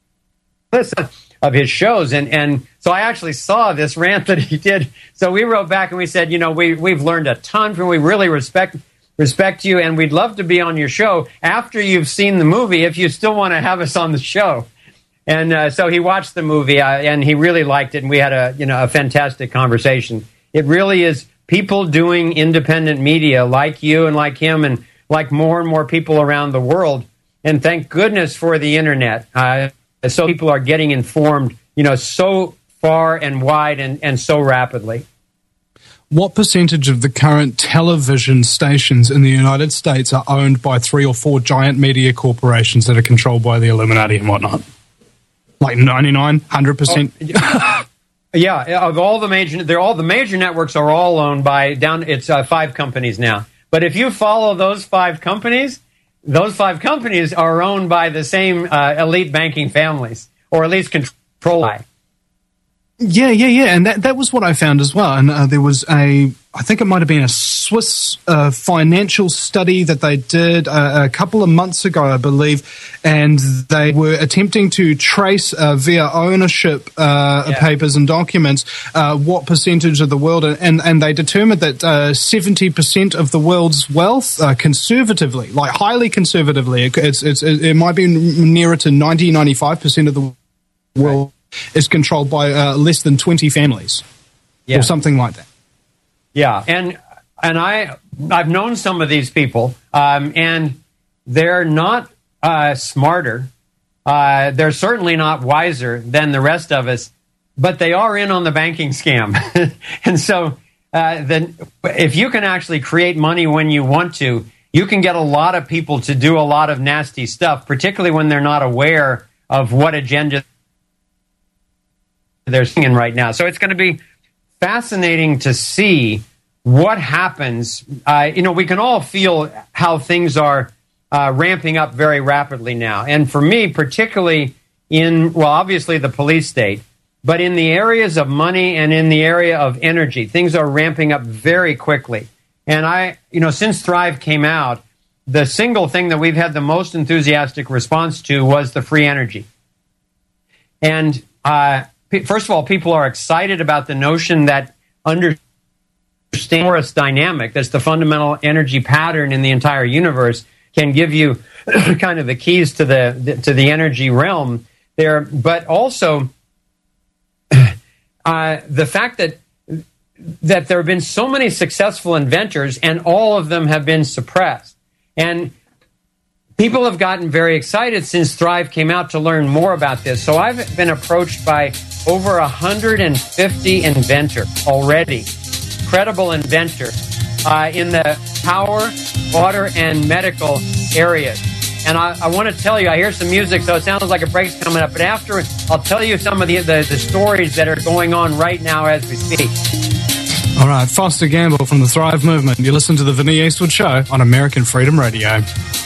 [SPEAKER 3] list of his shows, and, and so I actually saw this rant that he did. So we wrote back and we said, you know, we, we've learned a ton from, we really respect respect you, and we'd love to be on your show after you've seen the movie, if you still want to have us on the show. And uh, so he watched the movie, uh, and he really liked it, and we had a, you know, a fantastic conversation. It really is people doing independent media like you and like him and like more and more people around the world. And thank goodness for the internet. Uh, so people are getting informed, you know, so far and wide and, and so rapidly.
[SPEAKER 2] What percentage of the current television stations in the United States are owned by three or four giant media corporations that are controlled by the Illuminati and whatnot? Like ninety-nine, one hundred percent?
[SPEAKER 3] Oh, yeah, of all the major, they're all the major networks are all owned by down. It's uh, five companies now. But if you follow those five companies, those five companies are owned by the same uh, elite banking families, or at least controlled by.
[SPEAKER 2] Yeah, yeah, yeah, and that that was what I found as well. And uh, there was a, I think it might have been a Swiss uh, financial study that they did uh, a couple of months ago, I believe, and they were attempting to trace uh, via ownership uh,
[SPEAKER 3] Yeah.
[SPEAKER 2] papers and documents uh, what percentage of the world, and and they determined that uh, seventy percent of the world's wealth, uh, conservatively, like highly conservatively, it, it's, it's it might be nearer to ninety, ninety-five percent of the world. Right. Is controlled by uh, less than twenty families,
[SPEAKER 3] Yeah.
[SPEAKER 2] or something like that.
[SPEAKER 3] Yeah, and and I I've known some of these people, um, and they're not uh, smarter. Uh, they're certainly not wiser than the rest of us, but they are in on the banking scam. And so, uh, then if you can actually create money when you want to, you can get a lot of people to do a lot of nasty stuff, particularly when they're not aware of what agenda they're singing right now. So it's going to be fascinating to see what happens. Uh, you know, we can all feel how things are uh, ramping up very rapidly now. And for me, particularly in, well, obviously the police state, but in the areas of money and in the area of energy, things are ramping up very quickly. And I, you know, since Thrive came out, the single thing that we've had the most enthusiastic response to was the free energy. And, uh, first of all, people are excited about the notion that understanding force dynamic, that's the fundamental energy pattern in the entire universe, can give you kind of the keys to the to the energy realm there. But also uh, the fact that that there have been so many successful inventors, and all of them have been suppressed. And people have gotten very excited since Thrive came out to learn more about this. So I've been approached by over one hundred fifty inventors already, credible inventors, uh, in the power, water, and medical areas. And I, I want to tell you, I hear some music, so it sounds like a break's coming up. But after, I'll tell you some of the, the, the stories that are going on right now as we speak.
[SPEAKER 2] All right, Foster Gamble from the Thrive Movement. You listen to the Vinny Eastwood Show on American Freedom Radio.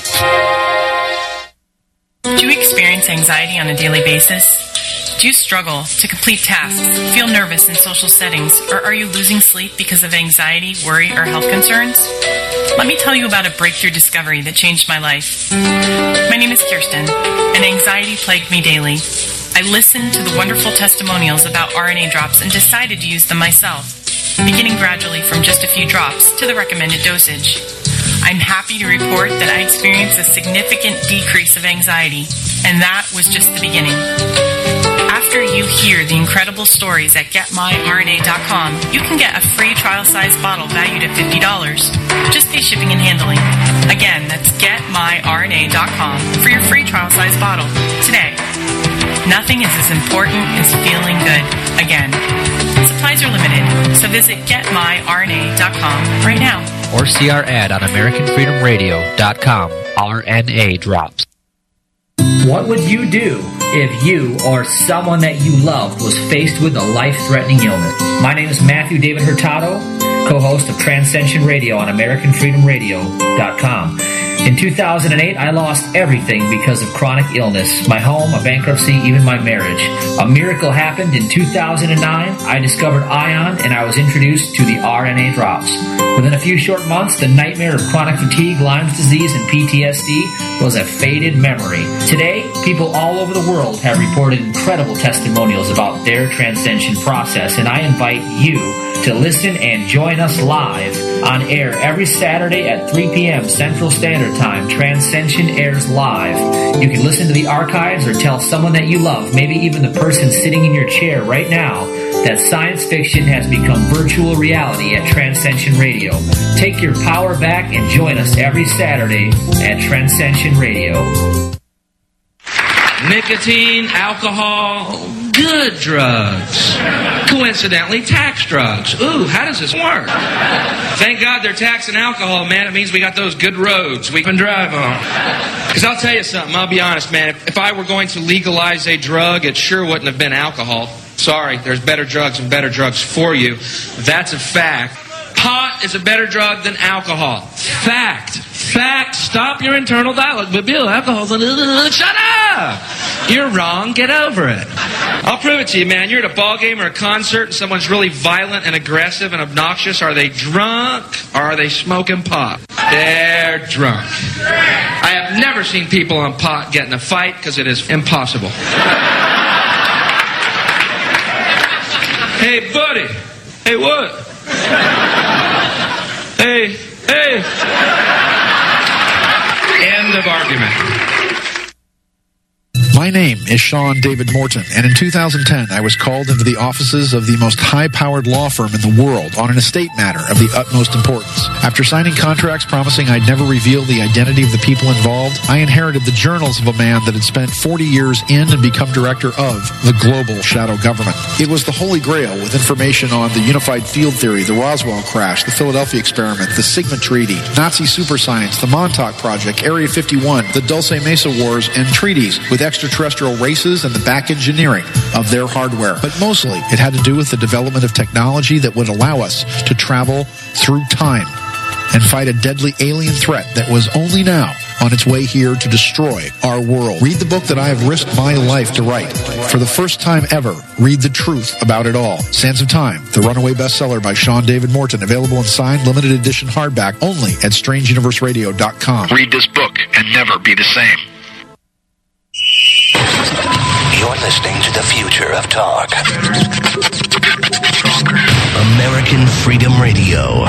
[SPEAKER 10] Do you experience anxiety on a daily basis? Do you struggle to complete tasks, feel nervous in social settings, or are you losing sleep because of anxiety, worry, or health concerns? Let me tell you about a breakthrough discovery that changed my life. My name is Kirsten, and anxiety plagued me daily. I listened to the wonderful testimonials about R N A drops and decided to use them myself, beginning gradually from just a few drops to the recommended dosage. I'm happy to report that I experienced a significant decrease of anxiety, and that was just the beginning. After you hear the incredible stories at get my R N A dot com, you can get a free trial-size bottle valued at fifty dollars. Just pay shipping and handling. Again, that's get my R N A dot com for your free trial-size bottle today. Nothing is as important as feeling good again. Supplies are limited, so visit get my R N A dot com right now.
[SPEAKER 11] Or see our ad on American Freedom Radio dot com. R N A drops.
[SPEAKER 12] What would you do if you or someone that you loved was faced with a life-threatening illness? My name is Matthew David Hurtado, co-host of Transcension Radio on American Freedom Radio dot com. In two thousand eight, I lost everything because of chronic illness. My home, a bankruptcy, even my marriage. A miracle happened in two thousand nine. I discovered ION and I was introduced to the R N A drops. Within a few short months, the nightmare of chronic fatigue, Lyme's disease, and P T S D was a faded memory. Today, people all over the world have reported incredible testimonials about their transcension process, and I invite you to listen and join us live on air every Saturday at three p.m. Central Standard Time. Transcension airs live. You can listen to the archives or tell someone that you love, maybe even the person sitting in your chair right now, that science fiction has become virtual reality at Transcension Radio. Take your power back and join us every Saturday at Transcension Radio.
[SPEAKER 13] Nicotine, alcohol, good drugs. Coincidentally, tax drugs. Ooh, how does this work? Thank God they're taxing alcohol, man. It means we got those good roads we can drive on. Because I'll tell you something, I'll be honest, man. If, if I were going to legalize a drug, it sure wouldn't have been alcohol. Sorry, there's better drugs and better drugs for you. That's a fact. Pot is a better drug than alcohol. Fact. Fact. Stop your internal dialogue. But Bill, alcohol's a... Shut up! You're wrong. Get over it. I'll prove it to you, man. You're at a ball game or a concert and someone's really violent and aggressive and obnoxious. Are they drunk or are they smoking pot? They're drunk. I have never seen people on pot get in a fight because it is impossible. Hey, buddy. Hey, what? Hey, hey. End of argument.
[SPEAKER 14] My name is Sean David Morton, and in two thousand ten, I was called into the offices of the most high-powered law firm in the world on an estate matter of the utmost importance. After signing contracts promising I'd never reveal the identity of the people involved, I inherited the journals of a man that had spent forty years in and become director of the global shadow government. It was the Holy Grail with information on the unified field theory, the Roswell crash, the Philadelphia experiment, the Sigma Treaty, Nazi superscience, the Montauk Project, Area fifty-one, the Dulce Mesa Wars, and treaties with extraterrestrial races and the back engineering of their hardware. But mostly, it had to do with the development of technology that would allow us to travel through time and fight a deadly alien threat that was only now on its way here to destroy our world. Read the book that I have risked my life to write. For the first time ever, read the truth about it all. Sands of Time, the runaway bestseller by Sean David Morton, available in signed limited edition hardback only at strange universe radio dot com.
[SPEAKER 9] Read this book and never be the same. You're listening to the future of talk. American Freedom Radio.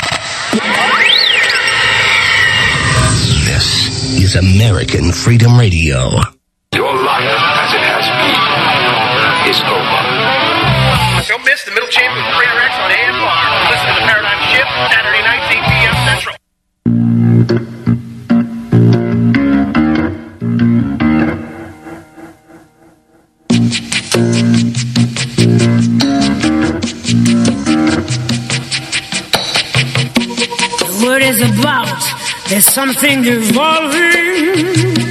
[SPEAKER 9] This is American Freedom Radio.
[SPEAKER 15] Your life, as it has been, is over.
[SPEAKER 16] Don't miss the Middle Chamber of Trader X on A M R. Listen to the Paradigm Shift, Saturday nights, eight p.m. Central.
[SPEAKER 17] What is about? There's something evolving.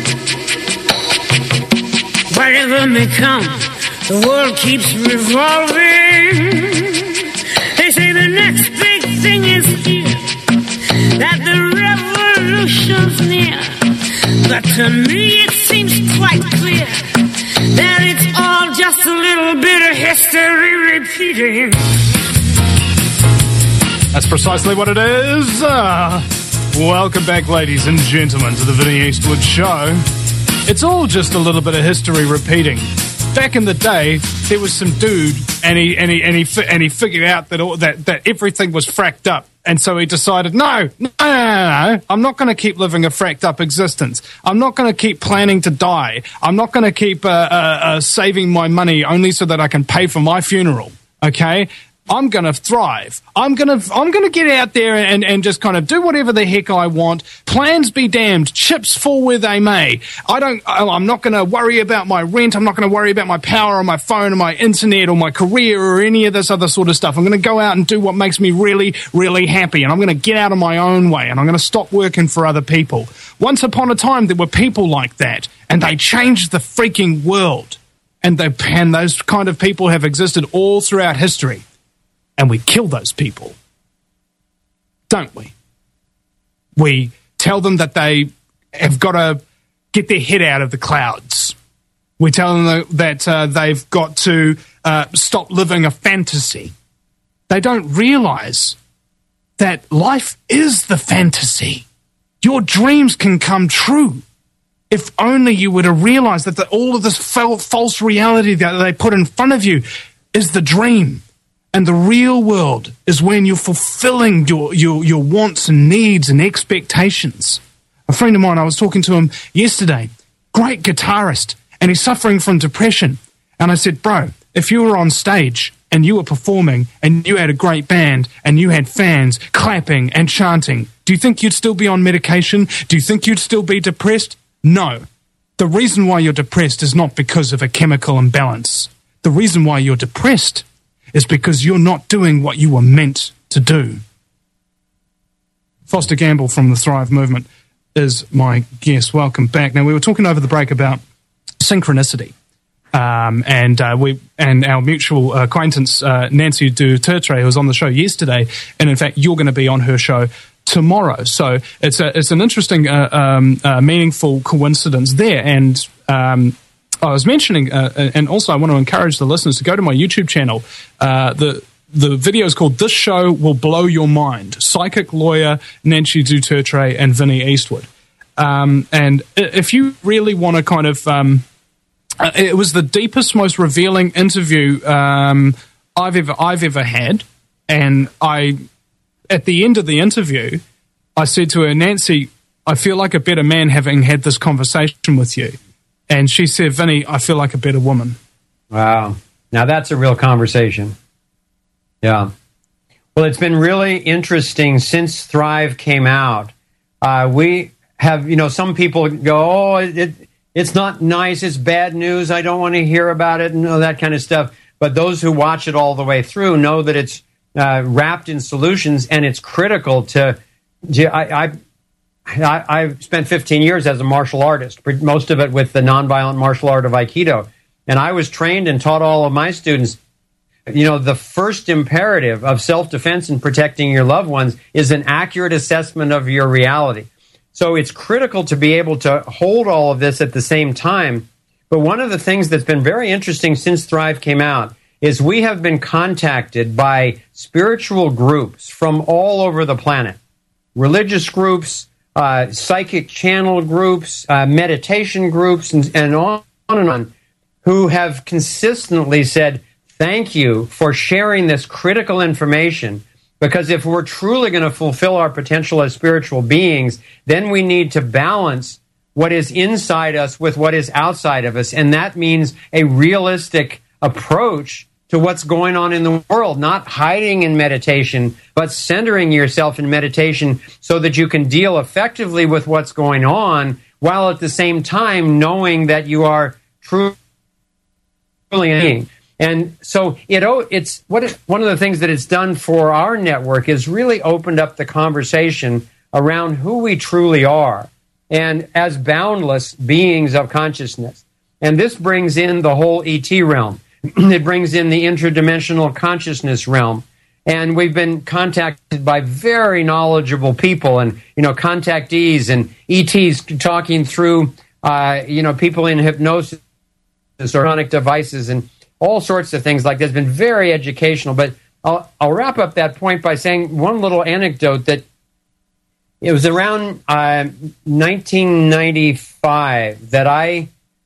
[SPEAKER 17] Whatever may come, the world keeps revolving. They say the next big thing is here, that the revolution's near. But to me it seems quite clear that it's all just a little bit of history repeating.
[SPEAKER 2] That's precisely what it is. Uh, welcome back, ladies and gentlemen, to the Vinny Eastwood Show. It's all just a little bit of history repeating. back in the day, there was some dude, and he and he and he fi- and he figured out that all, that that everything was fracked up, and so he decided, no, no, no, no, no. I'm not going to keep living a fracked up existence. I'm not going to keep planning to die. I'm not going to keep uh, uh, uh, saving my money only so that I can pay for my funeral. Okay. I'm going to thrive. I'm going to I'm going to get out there and, and just kind of do whatever the heck I want. Plans be damned. Chips fall where they may. I don't, I'm not going to worry about my rent. I'm not going to worry about my power on my phone or my internet or my career or any of this other sort of stuff. I'm going to go out and do what makes me really, really happy. And I'm going to get out of my own way. And I'm going to stop working for other people. Once upon a time, there were people like that. And they changed the freaking world. And, they, and those kind of people have existed all throughout history. And we kill those people, don't we? We tell them that they have got to get their head out of the clouds. We tell them that uh, they've got to uh, stop living a fantasy. They don't realize that life is the fantasy. Your dreams can come true. If only you were to realize that the, all of this false reality that they put in front of you is the dream. And the real world is when you're fulfilling your, your, your wants and needs and expectations. A friend of mine, I was talking to him yesterday, great guitarist, and he's suffering from depression. And I said, bro, if you were on stage and you were performing and you had a great band and you had fans clapping and chanting, do you think you'd still be on medication? Do you think you'd still be depressed? No. The reason why you're depressed is not because of a chemical imbalance. The reason why you're depressed is because you're not doing what you were meant to do. Foster Gamble from the Thrive Movement is my guest. Welcome back. Now, we were talking over the break about synchronicity. Um, and uh, we and our mutual acquaintance, uh, Nancy Dutertre, who was on the show yesterday, and in fact, you're going to be on her show tomorrow. So it's a, it's an interesting, uh, um, uh, meaningful coincidence there. And um I was mentioning, uh, and also I want to encourage the listeners to go to my YouTube channel. Uh, the the video is called "This Show Will Blow Your Mind." Psychic lawyer Nancy Dutertre and Vinny Eastwood. Um, and if you really want to kind of, um, uh, it was the deepest, most revealing interview um, I've ever I've ever had. And I, at the end of the interview, I said to her, Nancy, I feel like a better man having had this conversation with you. And she said, Vinny, I feel like a better woman.
[SPEAKER 3] Wow. Now that's a real conversation. Yeah. Well, it's been really interesting since Thrive came out. Uh, we have, you know, some people go, oh, it, it's not nice. It's bad news. I don't want to hear about it and all that kind of stuff. But those who watch it all the way through know that it's uh, wrapped in solutions, and it's critical to, I, I I, I've spent fifteen years as a martial artist, most of it with the nonviolent martial art of Aikido. And I was trained and taught all of my students, you know, the first imperative of self-defense and protecting your loved ones is an accurate assessment of your reality. So it's critical to be able to hold all of this at the same time. But one of the things that's been very interesting since Thrive came out is we have been contacted by spiritual groups from all over the planet, religious groups, Uh, psychic channel groups, uh, meditation groups, and, and on and on, who have consistently said, thank you for sharing this critical information, because if we're truly going to fulfill our potential as spiritual beings, then we need to balance what is inside us with what is outside of us. And that means a realistic approach to what's going on in the world, not hiding in meditation, but centering yourself in meditation so that you can deal effectively with what's going on, while at the same time knowing that you are truly a being. And so it, it's what it, one of the things that it's done for our network is really opened up the conversation around who we truly are, and as boundless beings of consciousness. And this brings in the whole E T realm. It brings in the interdimensional consciousness realm. And we've been contacted by very knowledgeable people, and, you know, contactees and E Ts talking through, uh, you know, people in hypnosis or sonic devices and all sorts of things like that. It's been very educational. But I'll, I'll wrap up that point by saying one little anecdote, that it was around uh, nineteen ninety-five that I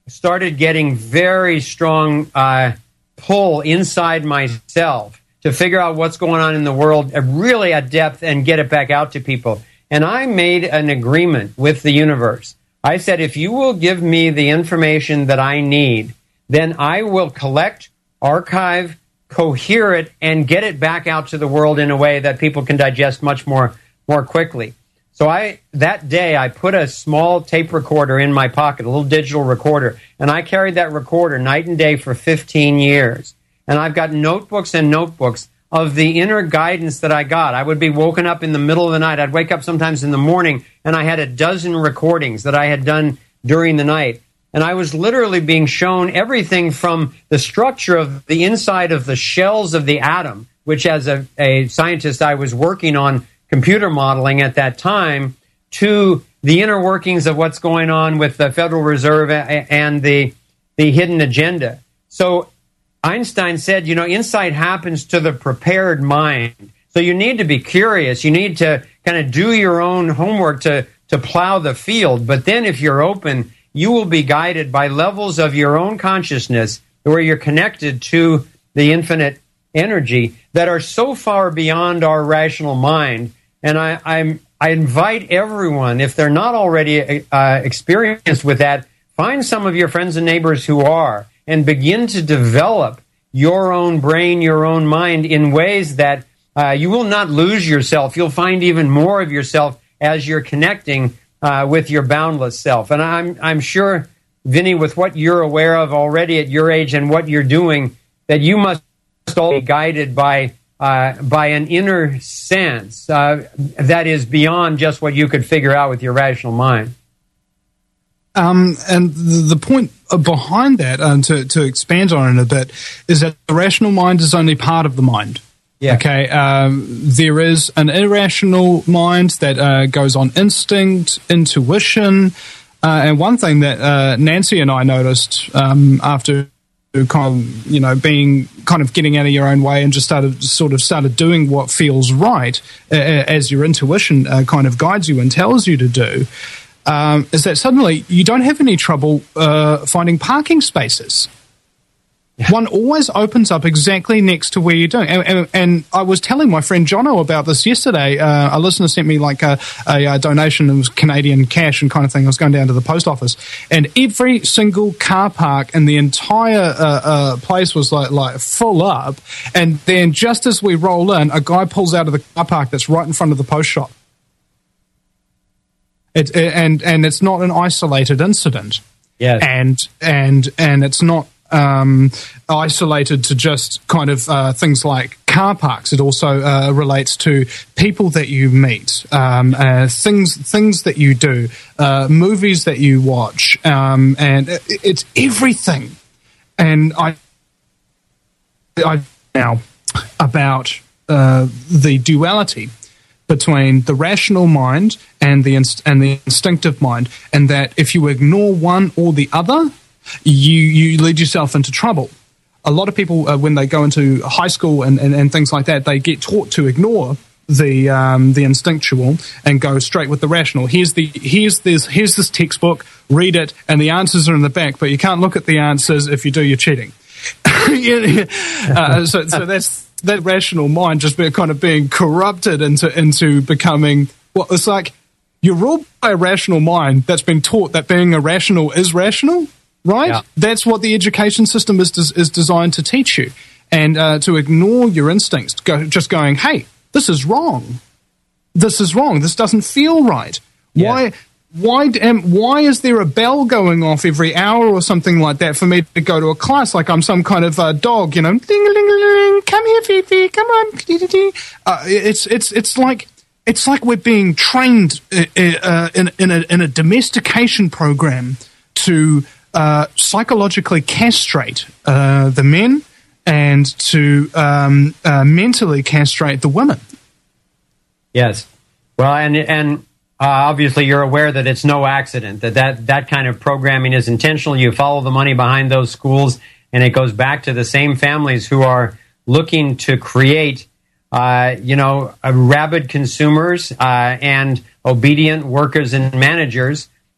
[SPEAKER 3] started getting very strong uh, pull inside myself to figure out what's going on in the world, uh, really at depth, and get it back out to people. And I made an agreement with the universe. I said, if you will give me the information that I need, then I will collect, archive, cohere it, and get it back out to the world in a way that people can digest much more, more quickly. So I that day, I put a small tape recorder in my pocket, a little digital recorder, and I carried that recorder night and day for fifteen years. And I've got notebooks and notebooks of the inner guidance that I got. I would be woken up in the middle of the night. I'd wake up sometimes in the morning, and I had a dozen recordings that I had done during the night. And I was literally being shown everything from the structure of the inside of the shells of the atom, which as a, a scientist I was working on computer modeling at that time, to the inner workings of what's going on with the Federal Reserve and the, the hidden agenda. So Einstein said, you know, insight happens to the prepared mind. So you need to be curious. You need to kind of do your own homework to, to plow the field. But then if you're open, you will be guided by levels of your own consciousness where you're connected to the infinite energy that are so far beyond our rational mind. And I, I'm, I invite everyone, if they're not already uh, experienced with that, find some of your friends and neighbors who are, and begin to develop your own brain, your own mind in ways that uh, you will not lose yourself. You'll find even more of yourself as you're connecting uh, with your boundless self. And I'm, I'm sure, Vinny, with what you're aware of already at your age and what you're doing, that you must all be guided by uh, by an inner sense uh, that is beyond just what you could figure out with your rational mind.
[SPEAKER 2] Um, and the, the point behind that, and to, to expand on it a bit, is that the rational mind is only part of the mind.
[SPEAKER 3] Yeah.
[SPEAKER 2] Okay. Um, there is an irrational mind that uh, goes on instinct, intuition, uh, and one thing that uh, Nancy and I noticed um, after kind of, you know, being kind of getting out of your own way and just started sort of started doing what feels right uh, as your intuition uh, kind of guides you and tells you to do. Um, is that suddenly you don't have any trouble uh, finding parking spaces. Yeah. One always opens up exactly next to where you're doing. And, and, and I was telling my friend Jono about this yesterday. Uh, a listener sent me like a, a, a donation of Canadian cash and kind of thing. I was going down to the post office, and every single car park in the entire uh, uh, place was like like full up. And then just as we roll in, a guy pulls out of the car park that's right in front of the post shop. It, and and it's not an isolated incident.
[SPEAKER 3] Yes.
[SPEAKER 2] And and and it's not um, isolated to just kind of uh, things like car parks. It also uh, relates to people that you meet, um, uh, things things that you do, uh, movies that you watch, um, and it, it's everything. And I I now about uh, the duality between the rational mind and the inst- and the instinctive mind, and that if you ignore one or the other, you you lead yourself into trouble. A lot of people, uh, when they go into high school and, and, and things like that, they get taught to ignore the um, the instinctual and go straight with the rational. Here's the here's this here's this textbook, read it, and the answers are in the back, but you can't look at the answers. If you do, you're cheating. uh, so so that's that rational mind just be, kind of being corrupted into into becoming well, it's like you're ruled by a rational mind that's been taught that being irrational is rational, right? Yeah. That's what the education system is des- is designed to teach you, and uh, to ignore your instincts, go, just going, hey, this is wrong, this is wrong, this doesn't feel right. Yeah. Why? Why am, why is there a bell going off every hour or something like that for me to go to a class like I'm some kind of uh, dog, you know? Ding-a-ling-a-ling, come here, Fifi, come on. Uh, it's it's it's like it's like we're being trained uh, uh, in in a, in a domestication program to uh, psychologically castrate uh, the men and to um, uh, mentally castrate the women.
[SPEAKER 3] Yes. Well, and and. Uh, obviously, you're aware that it's no accident, that, that that kind of programming is intentional. You follow the money behind those schools, and it goes back to the same families who are looking to create, uh, you know, uh, rabid consumers uh, and obedient workers and managers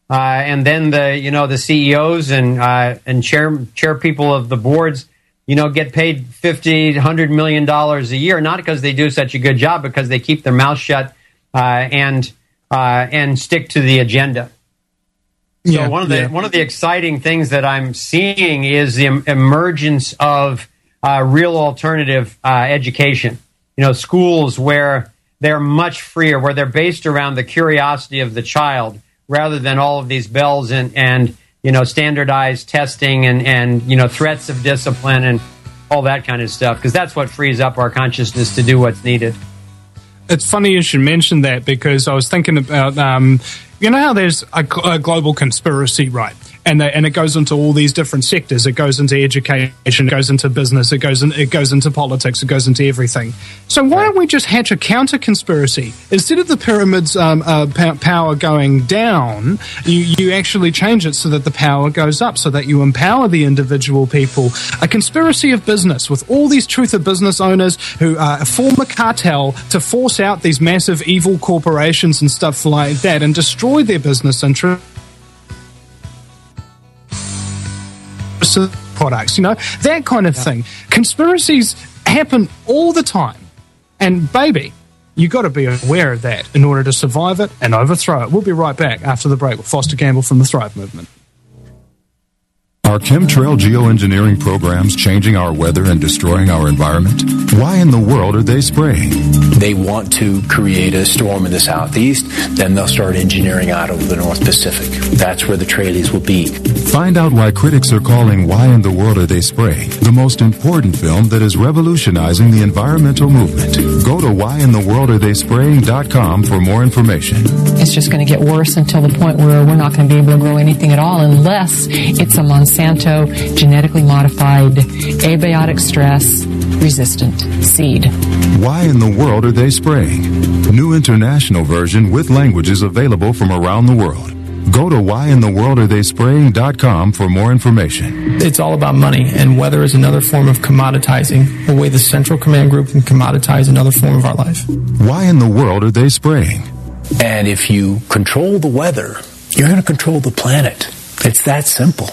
[SPEAKER 3] uh, and then the you know the C E Os and uh, and chair chair people of the boards, you know, get paid fifty, hundred million dollars a year, not because they do such a good job, because they keep their mouth shut uh, and uh, and stick to the agenda. So
[SPEAKER 2] Yeah,
[SPEAKER 3] one of the
[SPEAKER 2] yeah.
[SPEAKER 3] one of the exciting things that I'm seeing is the em- emergence of uh, real alternative uh, education. You know, schools where they're much freer, where they're based around the curiosity of the child, rather than all of these bells and and you know standardized testing and and you know threats of discipline and all that kind of stuff. Because that's what frees up our consciousness to do what's needed.
[SPEAKER 2] It's funny you should mention that, because I was thinking about, um, you know how there's a, a global conspiracy, right? And they, and it goes into all these different sectors. It goes into education, it goes into business, it goes in, it goes into politics, it goes into everything. So why don't we just hatch a counter conspiracy? Instead of the pyramid's um, uh, p- power going down, you, you actually change it so that the power goes up, so that you empower the individual people. A conspiracy of business with all these truth of business owners who uh, form a cartel to force out these massive evil corporations and stuff like that and destroy their business interests. Products, you know, that kind of thing. Conspiracies happen all the time, and baby, you got to be aware of that in order to survive it and overthrow it. We'll be right back after the break with Foster Campbell from the Thrive Movement.
[SPEAKER 18] Are chemtrail geoengineering programs changing our weather and destroying our environment? Why in the world are they spraying?
[SPEAKER 19] They want to create a storm in the southeast, then they'll start engineering out over the North Pacific. That's where the trailies will be.
[SPEAKER 18] Find out why critics are calling Why in the World Are They Spraying the most important film that is revolutionizing the environmental movement. Go to why in the world are they spraying dot com for more information.
[SPEAKER 20] It's just going to get worse until the point where we're not going to be able to grow anything at all unless it's a Monsanto genetically modified, abiotic stress resistant seed.
[SPEAKER 18] Why in the world are they spraying? New international version with languages available from around the world. Go to why in the world are they spraying dot com for more information.
[SPEAKER 21] It's all about money, and weather is another form of commoditizing, the way the Central Command Group can commoditize another form of our life.
[SPEAKER 18] Why in the world are they spraying?
[SPEAKER 19] And if you control the weather, you're going to control the planet. It's that simple.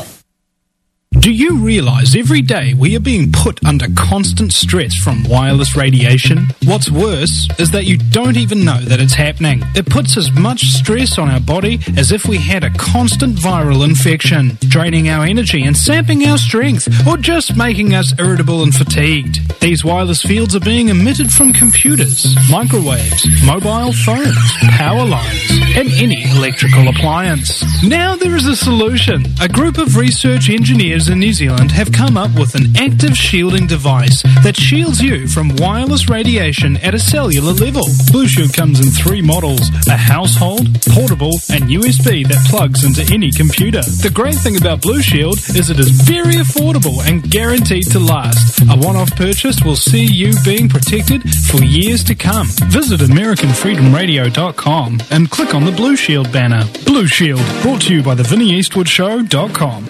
[SPEAKER 2] Do you realize every day we are being put under constant stress from wireless radiation? What's worse is that you don't even know that it's happening. It puts as much stress on our body as if we had a constant viral infection, draining our energy and sapping our strength, or just making us irritable and fatigued. These wireless fields are being emitted from computers, microwaves, mobile phones, power lines, and any electrical appliance. Now there is a solution. A group of research engineers in New Zealand have come up with an active shielding device that shields you from wireless radiation at a cellular level. Blue Shield comes in three models: a household, portable, and U S B that plugs into any computer. The great thing about Blue Shield is it is very affordable and guaranteed to last. A one-off purchase will see you being protected for years to come. Visit American Freedom Radio dot com and click on the Blue Shield banner. Blue Shield, brought to you by the Vinnie Eastwood Show dot com.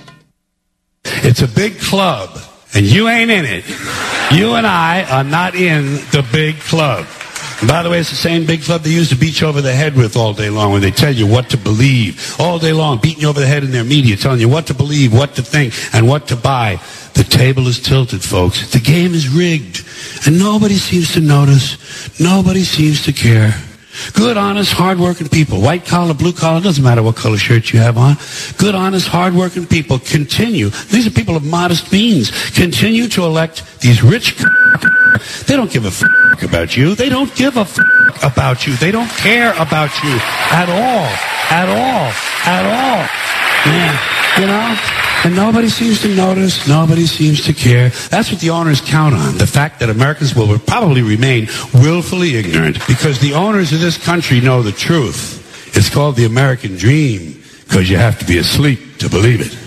[SPEAKER 22] It's a big club, and you ain't in it. You and I are not in the big club. And by the way, it's the same big club they used to beat you over the head with all day long when they tell you what to believe. All day long, beating you over the head in their media, telling you what to believe, what to think, and what to buy. The table is tilted, folks. The game is rigged, and nobody seems to notice. Nobody seems to care. Good, honest, hard-working people, white collar, blue collar, doesn't matter what color shirt you have on. Good, honest, hard-working people continue. These are people of modest means. Continue to elect these rich. They don't give a f- about you. They don't give a f- about you. They don't care about you at all, at all, at all. Man, you know. And nobody seems to notice. Nobody seems to care. That's what the owners count on. The fact that Americans will probably remain willfully ignorant because the owners of this country know the truth. It's called the American dream because you have to be asleep to believe it.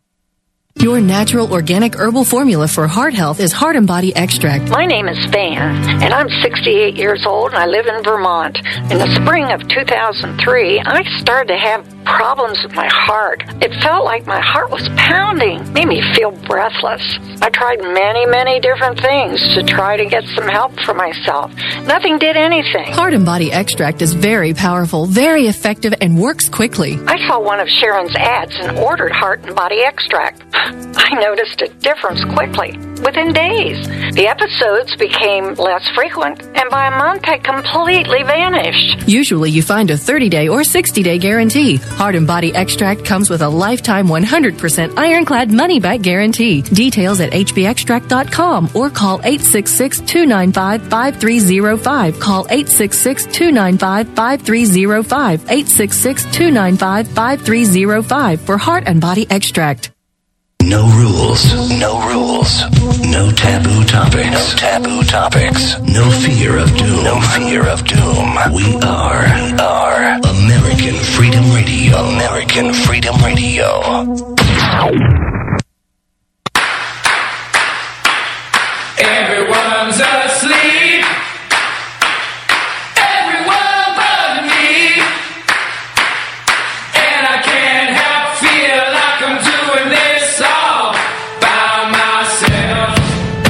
[SPEAKER 23] Your natural organic herbal formula for heart health is Heart and Body Extract.
[SPEAKER 24] My name is Van, and I'm sixty-eight years old, and I live in Vermont. In the spring of two thousand three, I started to have problems with my heart. It felt like my heart was pounding, made me feel breathless. I tried many, many different things to try to get some help for myself. Nothing did anything.
[SPEAKER 23] Heart and Body Extract is very powerful, very effective, and works quickly.
[SPEAKER 24] I saw one of Sharon's ads and ordered Heart and Body Extract. I noticed a difference quickly, within days. The episodes became less frequent, and by a month had completely vanished.
[SPEAKER 23] Usually you find a thirty-day or sixty-day guarantee. Heart and Body Extract comes with a lifetime one hundred percent ironclad money-back guarantee. Details at h b extract dot com or call eight six six, two nine five, five three zero five. Call eight six six, two nine five, five three zero five. eight six six, two nine five, five three zero five for Heart and Body Extract.
[SPEAKER 9] No rules, no rules, no taboo topics, no taboo topics, no fear of doom, no fear of doom. We are, we are American Freedom Radio, American Freedom Radio.
[SPEAKER 1] Everyone's asleep. Everyone but me. And I can't help feel like I'm doing this all by myself.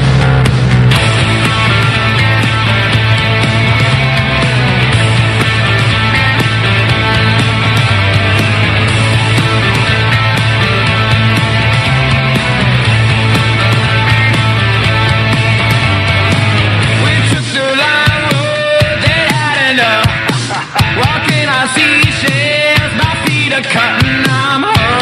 [SPEAKER 1] We took the long road, they had enough. Walking on seashells, my feet are cutting, I'm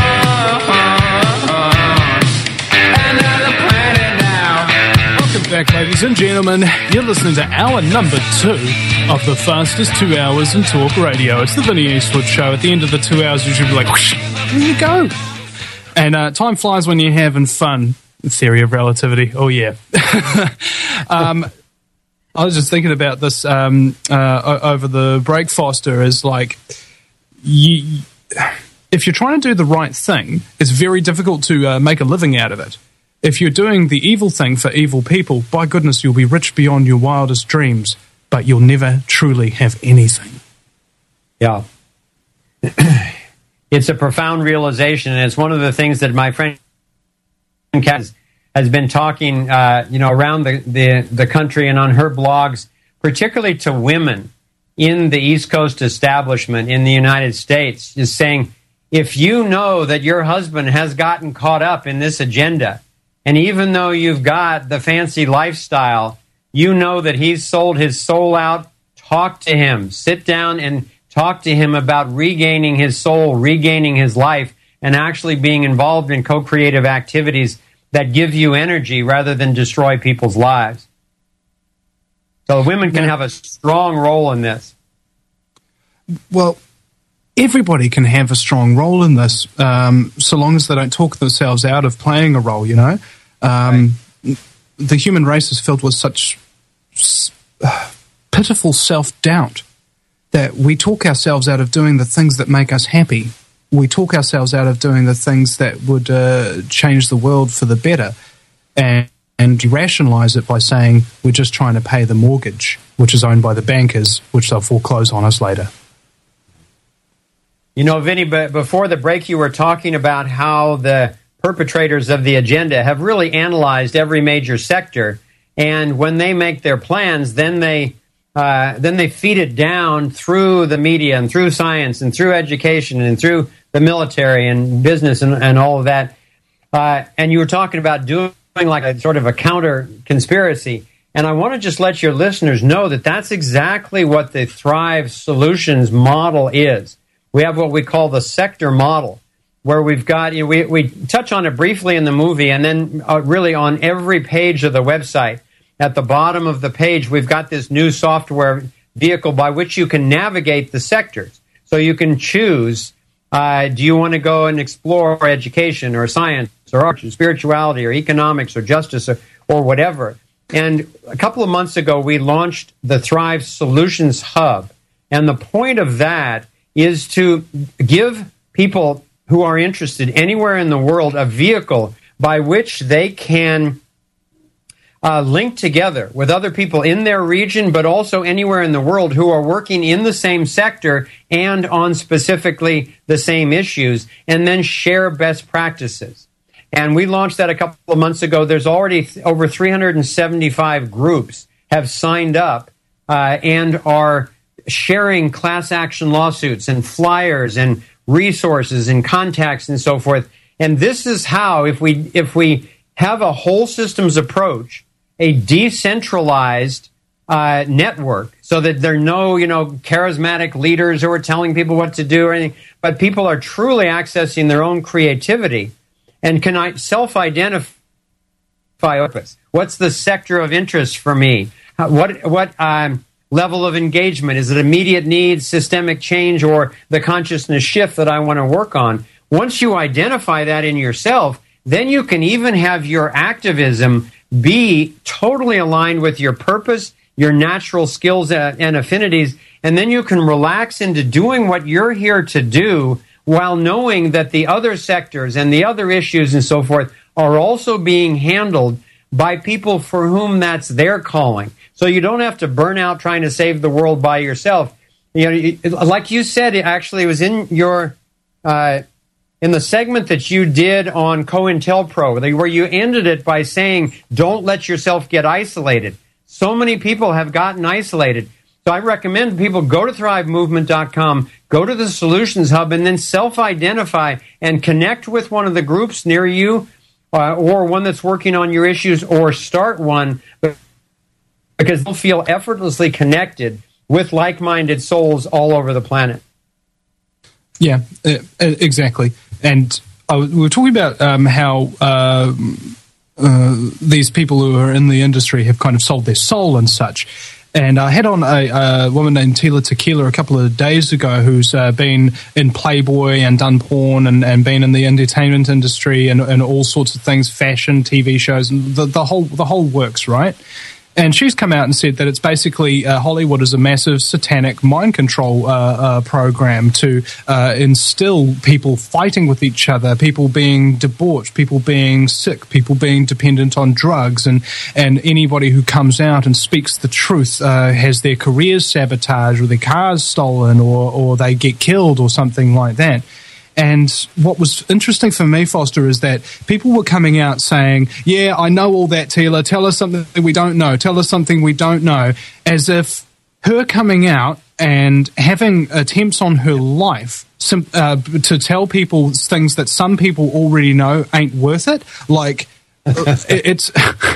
[SPEAKER 1] home. Another planet now.
[SPEAKER 2] Welcome back, ladies and gentlemen. You're listening to hour number two of the fastest two hours in talk radio. It's the Vinny Eastwood Show. At the end of the two hours, you should be like, whoosh, there you go. And uh, time flies when you're having fun. Theory of relativity. Oh, yeah. um, I was just thinking about this um, uh, over the break, Foster, is like, you, if you're trying to do the right thing, it's very difficult to uh, make a living out of it. If you're doing the evil thing for evil people, by goodness, you'll be rich beyond your wildest dreams, but you'll never truly have anything.
[SPEAKER 3] Yeah. It's a profound realization, and it's one of the things that my friend Kat has been talking, uh, you know, around the, the, the country and on her blogs, particularly to women in the East Coast establishment in the United States, is saying, if you know that your husband has gotten caught up in this agenda, and even though you've got the fancy lifestyle, you know that he's sold his soul out, talk to him, sit down and talk to him about regaining his soul, regaining his life, and actually being involved in co-creative activities that give you energy rather than destroy people's lives. So women can have a strong role in this.
[SPEAKER 2] Well, everybody can have a strong role in this, um, so long as they don't talk themselves out of playing a role, you know? Um, right. The human race is filled with such uh, pitiful self-doubt that we talk ourselves out of doing the things that make us happy. We talk ourselves out of doing the things that would uh, change the world for the better, and, and rationalize it by saying we're just trying to pay the mortgage, which is owned by the bankers, which they'll foreclose on us later.
[SPEAKER 3] You know, Vinny, but before the break, you were talking about how the perpetrators of the agenda have really analyzed every major sector, and when they make their plans, then they uh, then they feed it down through the media and through science and through education and through the military and business and, and all of that. Uh, and you were talking about doing like a sort of a counter conspiracy. And I want to just let your listeners know that that's exactly what the Thrive Solutions model is. We have what we call the sector model, where we've got, you know, we, we touch on it briefly in the movie, and then uh, really on every page of the website, at the bottom of the page, we've got this new software vehicle by which you can navigate the sectors. So you can choose, uh, do you want to go and explore education or science or art or spirituality or economics or justice or, or whatever. And a couple of months ago, we launched the Thrive Solutions Hub. And the point of that is to give people who are interested anywhere in the world a vehicle by which they can uh, linked together with other people in their region, but also anywhere in the world who are working in the same sector and on specifically the same issues, and then share best practices. And we launched that a couple of months ago. There's already th- over three hundred seventy-five groups have signed up uh, and are sharing class action lawsuits and flyers and resources and contacts and so forth. And this is how, if we if we have a whole systems approach, a decentralized uh, network, so that there are no, you know, charismatic leaders who are telling people what to do or anything, but people are truly accessing their own creativity and can self-identify. What's the sector of interest for me? How, what what um, level of engagement? Is it immediate needs, systemic change, or the consciousness shift that I want to work on? Once you identify that in yourself, then you can even have your activism be totally aligned with your purpose, your natural skills and affinities, and then you can relax into doing what you're here to do while knowing that the other sectors and the other issues and so forth are also being handled by people for whom that's their calling. So you don't have to burn out trying to save the world by yourself. You know, like you said, it actually was in your uh, in the segment that you did on COINTELPRO, where you ended it by saying, "Don't let yourself get isolated." So many people have gotten isolated. So I recommend people go to thrive movement dot com, go to the Solutions Hub, and then self-identify and connect with one of the groups near you, uh, or one that's working on your issues, or start one, because you'll feel effortlessly connected with like-minded souls all over the planet.
[SPEAKER 2] Yeah, uh, exactly. And uh, we were talking about um, how uh, uh, these people who are in the industry have kind of sold their soul and such. And I had on a, a woman named Tila Tequila a couple of days ago who's uh, been in Playboy and done porn and, and been in the entertainment industry and, and all sorts of things, fashion, T V shows, and the, the whole the whole works, right? And she's come out and said that it's basically uh, Hollywood is a massive satanic mind control uh, uh, program to uh, instill people fighting with each other, people being debauched, people being sick, people being dependent on drugs, and, and anybody who comes out and speaks the truth uh, has their careers sabotaged or their cars stolen or, or they get killed or something like that. And what was interesting for me, Foster, is that people were coming out saying, yeah, I know all that, Tila. Tell us something we don't know. Tell us something we don't know. As if her coming out and having attempts on her life uh, to tell people things that some people already know ain't worth it. Like, it's...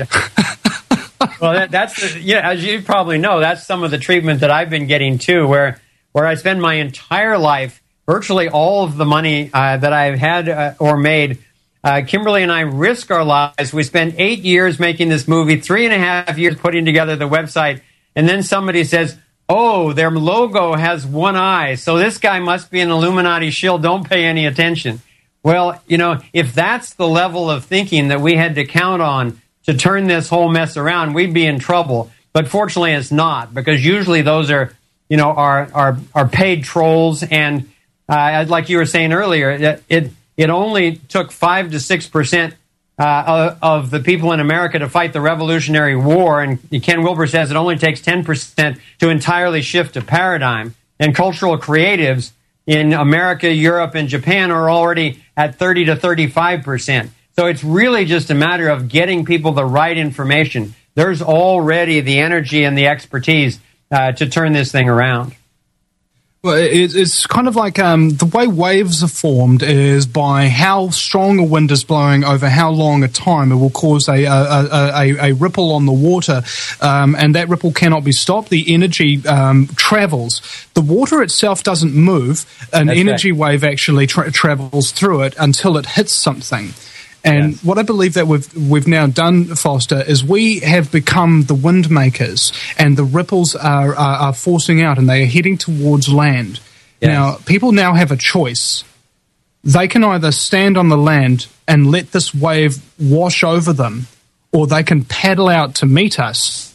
[SPEAKER 3] Well, that, that's, the, yeah, as you probably know, that's some of the treatment that I've been getting, too, where, where I spend my entire life, virtually all of the money uh, that I've had uh, or made, uh, Kimberly and I risk our lives. We spent eight years making this movie, three and a half years putting together the website, and then somebody says, oh, their logo has one eye, so this guy must be an Illuminati shill, don't pay any attention. Well, you know, if that's the level of thinking that we had to count on to turn this whole mess around, we'd be in trouble. But fortunately it's not, because usually those are, you know, are, are, are paid trolls. And Uh, like you were saying earlier, it it, it only took five to six percent uh, of the people in America to fight the Revolutionary War, and Ken Wilber says it only takes ten percent to entirely shift a paradigm. And cultural creatives in America, Europe, and Japan are already at thirty to thirty-five percent. So it's really just a matter of getting people the right information. There's already the energy and the expertise uh, to turn this thing around.
[SPEAKER 2] Well, it's kind of like um, the way waves are formed is by how strong a wind is blowing over how long a time. It will cause a a, a, a ripple on the water, um, and that ripple cannot be stopped. The energy um, travels. The water itself doesn't move. An That's energy right. wave actually tra- travels through it until it hits something. And yes. what I believe that we've we've now done, Foster, is we have become the wind makers, and the ripples are are, are forcing out, and they are heading towards land. Yes. Now, people now have a choice. They can either stand on the land and let this wave wash over them, or they can paddle out to meet us.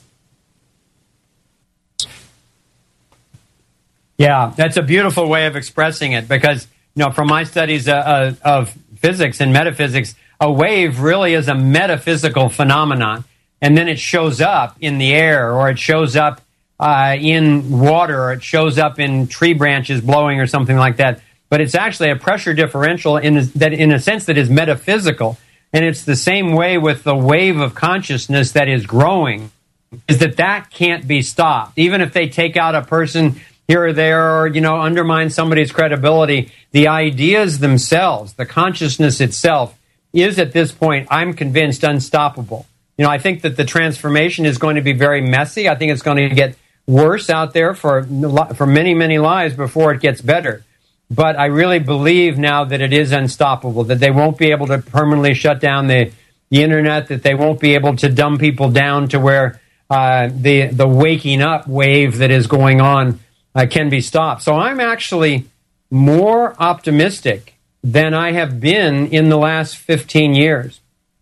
[SPEAKER 3] Yeah, that's a beautiful way of expressing it, because, you know, from my studies uh, uh, of physics and metaphysics, a wave really is a metaphysical phenomenon. and then it shows up in the air, or it shows up uh, in water, or it shows up in tree branches blowing or something like that. But it's actually a pressure differential in that, in a sense that is metaphysical. And it's the same way with the wave of consciousness that is growing, is that that can't be stopped. Even if they take out a person here or there, or, you know, undermine somebody's credibility, the ideas themselves, the consciousness itself, is at this point, I'm convinced, unstoppable. You know, I think that the transformation is going to be very messy. I think it's going to get worse out there for for many, many lives before it gets better. But I really believe now that it is unstoppable, that they won't be able to permanently shut down the, the internet, that they won't be able to dumb people down to where uh, the, the waking up wave that is going on uh, can be stopped. So I'm actually more optimistic than I have been in the last fifteen years.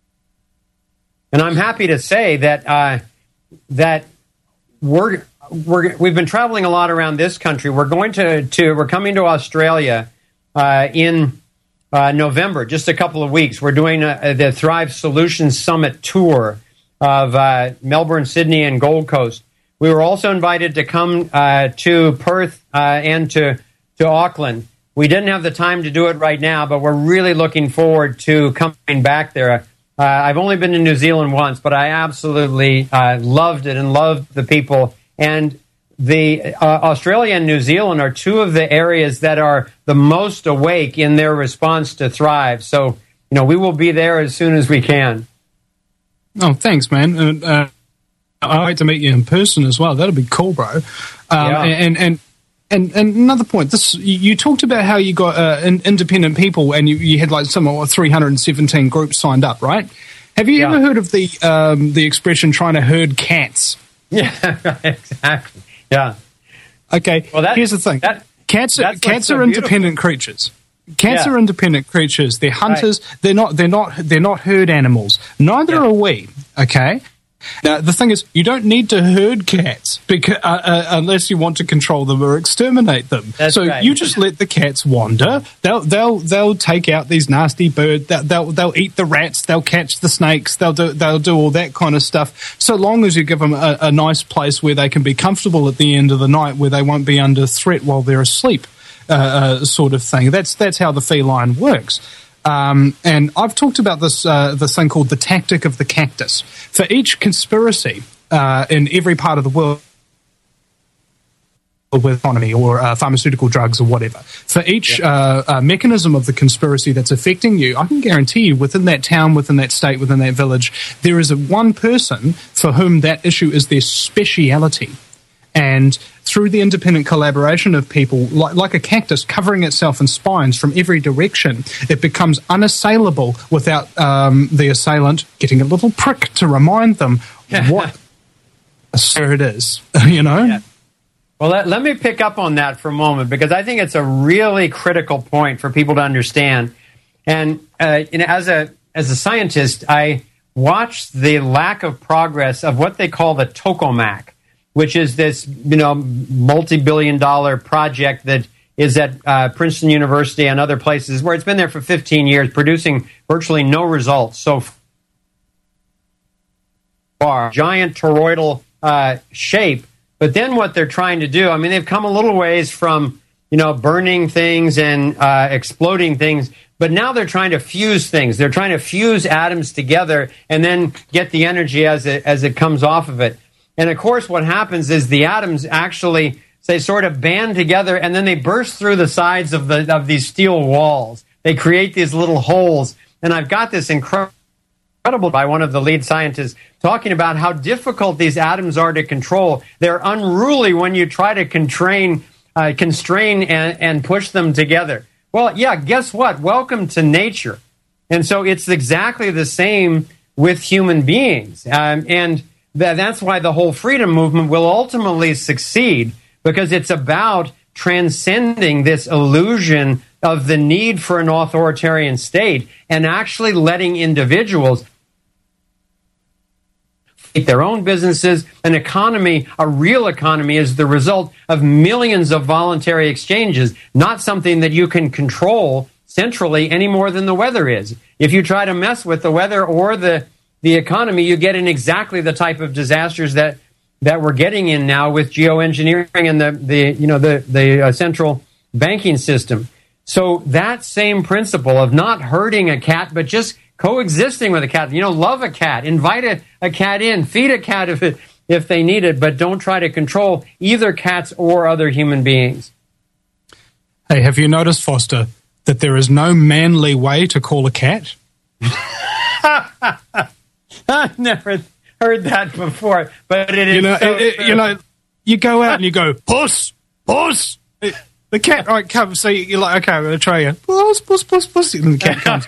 [SPEAKER 3] And I'm happy to say that uh, that we're, we're we've been traveling a lot around this country. We're going to, to we're coming to Australia uh, in uh, November, just a couple of weeks. We're doing a, the Thrive Solutions Summit tour of uh, Melbourne, Sydney, and Gold Coast. We were also invited to come uh, to Perth uh, and to to Auckland. We didn't have the time to do it right now, but we're really looking forward to coming back there. Uh, I've only been to New Zealand once, but I absolutely uh, loved it and loved the people. And the uh, Australia and New Zealand are two of the areas that are the most awake in their response to Thrive. So, you know, we will be there as soon as we can.
[SPEAKER 2] Oh, thanks, man. And, uh, I'd like to meet you in person as well. That'd be cool, bro. Um,
[SPEAKER 3] Yeah.
[SPEAKER 2] And and. And, and another point, this you talked about how you got uh, in, independent people, and you, you had like some three hundred seventeen groups signed up, right? Have you
[SPEAKER 3] Yeah.
[SPEAKER 2] ever heard of the um, the expression "trying to herd cats"?
[SPEAKER 3] Yeah, exactly. Yeah.
[SPEAKER 2] Okay.
[SPEAKER 3] Well, that,
[SPEAKER 2] here's the thing:
[SPEAKER 3] that,
[SPEAKER 2] cats are
[SPEAKER 3] that's what's
[SPEAKER 2] cats
[SPEAKER 3] so
[SPEAKER 2] are
[SPEAKER 3] beautiful.
[SPEAKER 2] independent creatures. Cats
[SPEAKER 3] Yeah.
[SPEAKER 2] are independent creatures. They're hunters. They're not. They're not. They're not herd animals. Neither are we. Okay. Now, the thing is, you don't need to herd cats because, uh, uh, unless you want to control them or exterminate them.
[SPEAKER 3] That's
[SPEAKER 2] so
[SPEAKER 3] right.
[SPEAKER 2] you just let the cats wander. They'll they'll they'll take out these nasty birds. They'll, they'll they'll eat the rats. They'll catch the snakes. They'll do they'll do all that kind of stuff. So long as you give them a, a nice place where they can be comfortable at the end of the night, where they won't be under threat while they're asleep, uh, uh, sort of thing. That's that's how the feline works. Um, and I've talked about this uh, this thing called the tactic of the cactus. For each conspiracy uh, in every part of the world with economy or uh, pharmaceutical drugs or whatever, for each uh, uh, mechanism of the conspiracy that's affecting you, I can guarantee you within that town, within that state, within that village, there is a one person for whom that issue is their speciality. And through the independent collaboration of people, like, like a cactus covering itself in spines from every direction, it becomes unassailable without um, the assailant getting a little prick to remind them what a sir it is, you know?
[SPEAKER 3] Yeah. Well, let, let me pick up on that for a moment, because I think it's a really critical point for people to understand. And uh, you know, as a as a scientist, I watched the lack of progress of what they call the tokamak, which is this, you know, multi-billion dollar project that is at uh, Princeton University and other places where it's been there for fifteen years, producing virtually no results so far. Giant toroidal uh, shape. But then what they're trying to do, I mean, they've come a little ways from, you know, burning things and uh, exploding things, but now they're trying to fuse things. They're trying to fuse atoms together and then get the energy as it, as it comes off of it. And, of course, what happens is the atoms actually, they sort of band together, and then they burst through the sides of the of these steel walls. They create these little holes. And I've got this incredible by one of the lead scientists talking about how difficult these atoms are to control. They're unruly when you try to constrain, uh, constrain and, and push them together. Well, yeah, guess what? Welcome to nature. And so it's exactly the same with human beings. Um, and that's why the whole freedom movement will ultimately succeed, because it's about transcending this illusion of the need for an authoritarian state and actually letting individuals make their own businesses. An economy, a real economy, is the result of millions of voluntary exchanges, not something that you can control centrally any more than the weather is. If you try to mess with the weather or the the economy, you get in exactly the type of disasters that, that we're getting in now with geoengineering and the, the you know the the uh, central banking system. So that same principle of not hurting a cat, but just coexisting with a cat. You know, love a cat, invite a, a cat in, feed a cat if it, if they need it, but don't try to control either cats or other human beings.
[SPEAKER 2] Hey, have you noticed, Foster, that there is no manly way to call a cat?
[SPEAKER 3] I've never heard that before, but it is
[SPEAKER 2] you know,
[SPEAKER 3] so
[SPEAKER 2] it, it, you know, you go out and you go, puss, puss. It, the cat right, comes, so you're like, okay, I'm going to try you. Puss, puss, puss, puss. And the cat comes.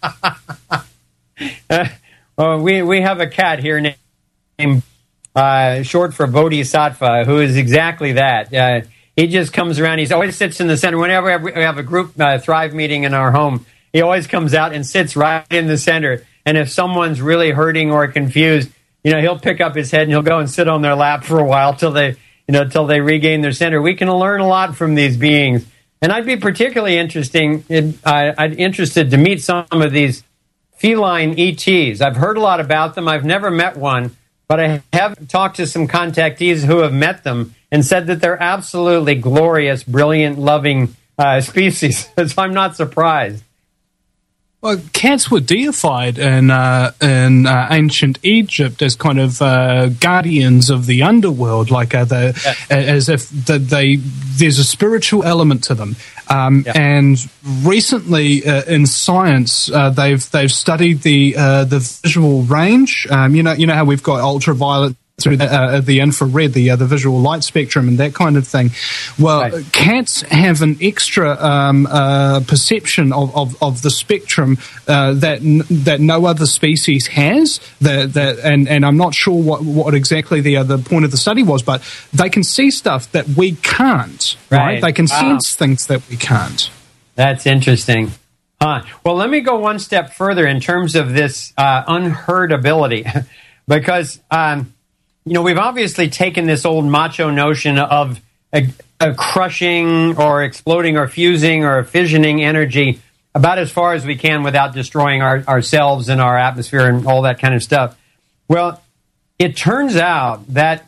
[SPEAKER 3] uh, well, we, we have a cat here named, uh, short for Bodhisattva, who is exactly that. Uh, he just comes around. He always sits in the center. Whenever we have a group uh, Thrive meeting in our home, he always comes out and sits right in the center. And if someone's really hurting or confused, you know, he'll pick up his head and he'll go and sit on their lap for a while till they, you know, till they regain their center. We can learn a lot from these beings. And I'd be particularly interesting, uh, I'd interested to meet some of these feline E Ts. I've heard a lot about them. I've never met one, but I have talked to some contactees who have met them and said that they're absolutely glorious, brilliant, loving uh, species. So I'm not surprised.
[SPEAKER 2] Well, cats were deified in uh, in uh, ancient Egypt as kind of uh, guardians of the underworld, like uh, the, yeah. as if the, they there's a spiritual element to them. Um, yeah. And recently, uh, in science, uh, they've they've studied the uh, the visual range. Um, you know, you know how we've got ultraviolet through the, uh, the infrared, the uh, the visual light spectrum, and that kind of thing. Well, right. Cats have an extra um, uh, perception of, of, of the spectrum uh, that n- that no other species has. That that and, and I'm not sure what, what exactly the uh, the point of the study was, but they can see stuff that we can't. Right? right? They can wow. sense things that we can't.
[SPEAKER 3] That's interesting. Huh. Well, let me go one step further in terms of this uh, unheard ability, because. Um, You know, we've obviously taken this old macho notion of a, a crushing or exploding or fusing or fissioning energy about as far as we can without destroying our, ourselves and our atmosphere and all that kind of stuff. Well, it turns out that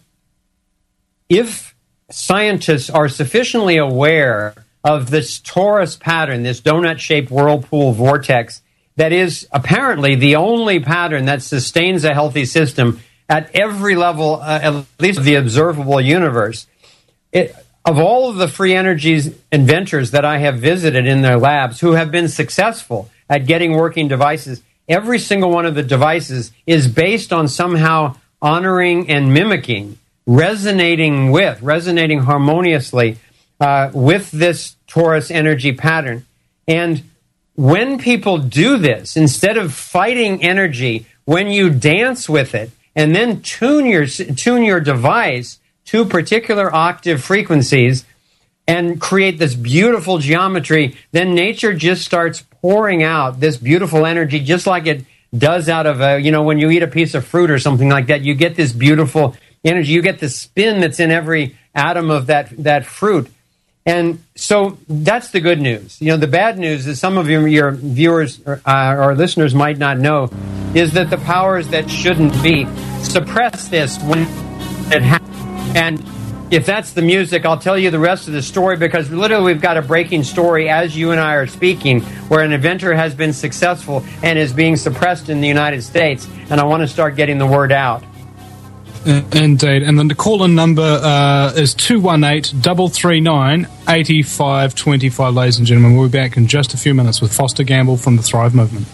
[SPEAKER 3] if scientists are sufficiently aware of this torus pattern, this donut-shaped whirlpool vortex, that is apparently the only pattern that sustains a healthy system at every level, uh, at least of the observable universe. It, of all of the free energies inventors that I have visited in their labs who have been successful at getting working devices, every single one of the devices is based on somehow honoring and mimicking, resonating with, resonating harmoniously uh, with this torus energy pattern. And when people do this, instead of fighting energy, when you dance with it, and then tune your tune your device to particular octave frequencies and create this beautiful geometry, then nature just starts pouring out this beautiful energy just like it does out of a, you know, when you eat a piece of fruit or something like that, you get this beautiful energy. You get the spin that's in every atom of that, that fruit. And so that's the good news. You know, the bad news is some of your, your viewers or, uh, or listeners might not know is that the powers that shouldn't be suppress this when it happens. And if that's the music, I'll tell you the rest of the story, because literally we've got a breaking story as you and I are speaking where an inventor has been successful and is being suppressed in the United States. And I want to start getting the word out.
[SPEAKER 2] Indeed. And then the call-in number uh, is two one eight, three three nine, eight five two five, ladies and gentlemen. We'll be back in just a few minutes with Foster Gamble from the Thrive Movement.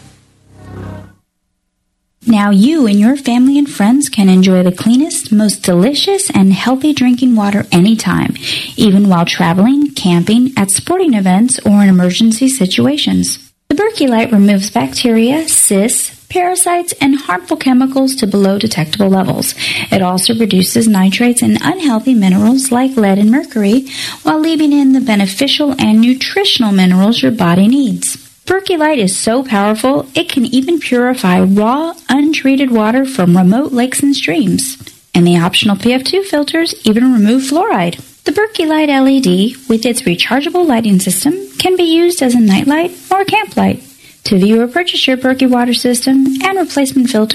[SPEAKER 4] Now you and your family and friends can enjoy the cleanest, most delicious, and healthy drinking water anytime, even while traveling, camping, at sporting events, or in emergency situations. The Berkey Light removes bacteria, cysts, parasites, and harmful chemicals to below detectable levels. It also reduces nitrates and unhealthy minerals like lead and mercury, while leaving in the beneficial and nutritional minerals your body needs. Berkey Light is so powerful, it can even purify raw, untreated water from remote lakes and streams. And the optional P F two filters even remove fluoride. The Berkey Light L E D, with its rechargeable lighting system, can be used as a nightlight or a camp light. To view or purchase your Berkey water system and replacement filters,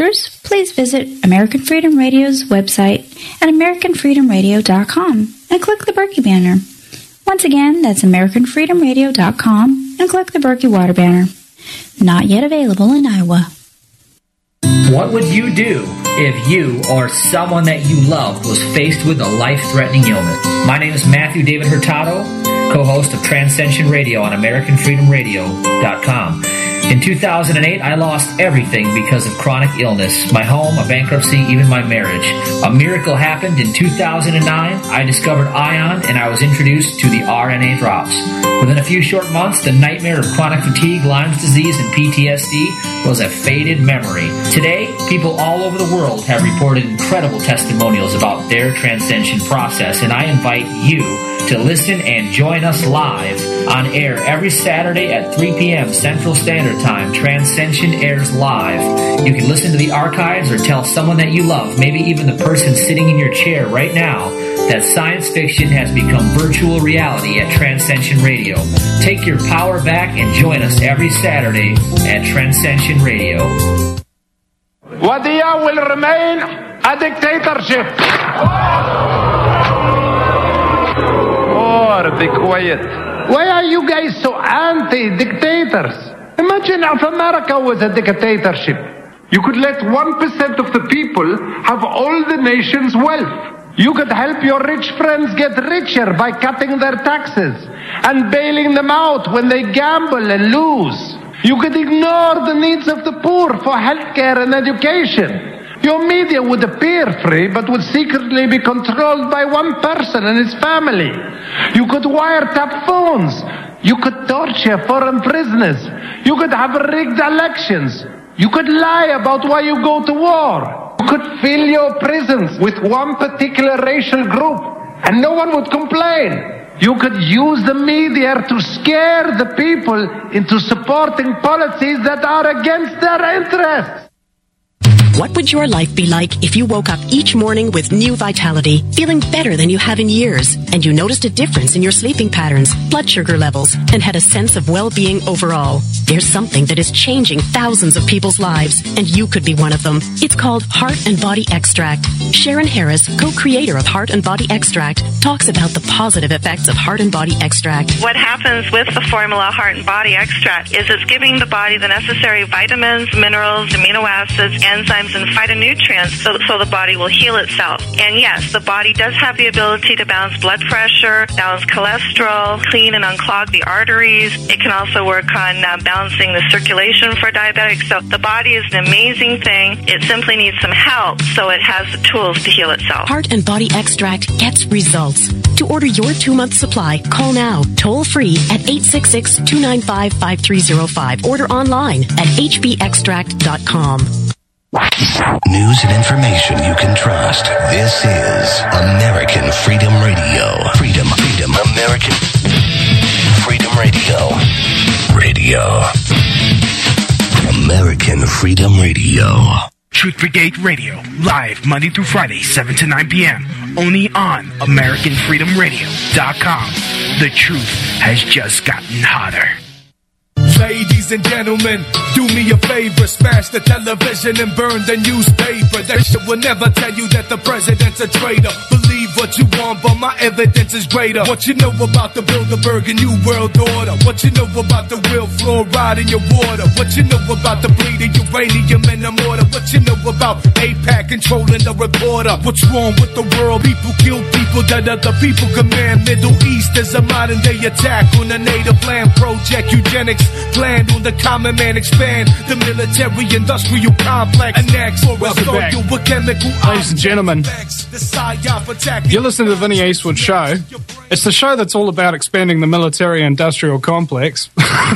[SPEAKER 4] please visit American Freedom Radio's website at american freedom radio dot com and click the Berkey banner. Once again, that's american freedom radio dot com and click the Berkey Water banner. Not yet available in Iowa.
[SPEAKER 12] What would you do if you or someone that you loved was faced with a life-threatening illness? My name is Matthew David Hurtado, co-host of Transcension Radio on american freedom radio dot com. In two thousand eight, I lost everything because of chronic illness. My home, a bankruptcy, even my marriage. A miracle happened in two thousand nine. I discovered Ion and I was introduced to the R N A drops. Within a few short months, the nightmare of chronic fatigue, Lyme's disease, and P T S D was a faded memory. Today, people all over the world have reported incredible testimonials about their transcension process, and I invite you to listen and join us live on air every Saturday at three p.m. Central Standard Time. Transcension airs live. You can listen to the archives or tell someone that you love, maybe even the person sitting in your chair right now, that science fiction has become virtual reality at Transcension Radio. Take your power back and join us every Saturday at Transcension Radio.
[SPEAKER 5] Wadiya will remain a dictatorship. Oh, be quiet. Why are you guys so anti-dictators? Imagine if America was a dictatorship. You could let one percent of the people have all the nation's wealth. You could help your rich friends get richer by cutting their taxes and bailing them out when they gamble and lose. You could ignore the needs of the poor for healthcare and education. Your media would appear free, but would secretly be controlled by one person and his family. You could wiretap phones. You could torture foreign prisoners. You could have rigged elections. You could lie about why you go to war. You could fill your prisons with one particular racial group, and no one would complain. You could use the media to scare the people into supporting policies that are against their interests.
[SPEAKER 6] What would your life be like if you woke up each morning with new vitality, feeling better than you have in years, and you noticed a difference in your sleeping patterns, blood sugar levels, and had a sense of well-being overall? There's something that is changing thousands of people's lives, and you could be one of them. It's called Heart and Body Extract. Sharon Harris, co-creator of Heart and Body Extract, talks about the positive effects of Heart and Body Extract.
[SPEAKER 7] What happens with the formula Heart and Body Extract is it's giving the body the necessary vitamins, minerals, amino acids, enzymes, and phytonutrients so, so the body will heal itself. And yes, the body does have the ability to balance blood pressure, balance cholesterol, clean and unclog the arteries. It can also work on uh, balancing the circulation for diabetics. So the body is an amazing thing. It simply needs some help so it has the tools to heal itself.
[SPEAKER 6] Heart and Body Extract gets results. To order your two-month supply, call now, toll-free at eight six six, two nine five, five three zero five. Order online at h b extract dot com.
[SPEAKER 9] News and information you can trust. This is American Freedom Radio. Freedom, freedom, American Freedom Radio. Radio. American Freedom Radio.
[SPEAKER 8] Truth Brigade Radio, live Monday through Friday, seven to nine p.m. Only on american freedom radio dot com. The truth has just gotten hotter.
[SPEAKER 25] Ladies and gentlemen, do me a favor, smash the television and burn the newspaper. That shit will never tell you that the president's a traitor. Believe what you want, but my evidence is greater. What you know about the Bilderberg and New World Order? What you know about the real fluoride in your water? What you know about the bleeding uranium in the mortar? What you know about AIPAC controlling the reporter? What's wrong with the world? People kill people that other people command. Middle East is a modern day attack on the native land project. Eugenics planned on the common man, expand the military industrial complex.
[SPEAKER 2] Welcome back. Ladies and gentlemen, you're listening to the Vinny Eastwood Show. It's the show that's all about expanding the military industrial complex.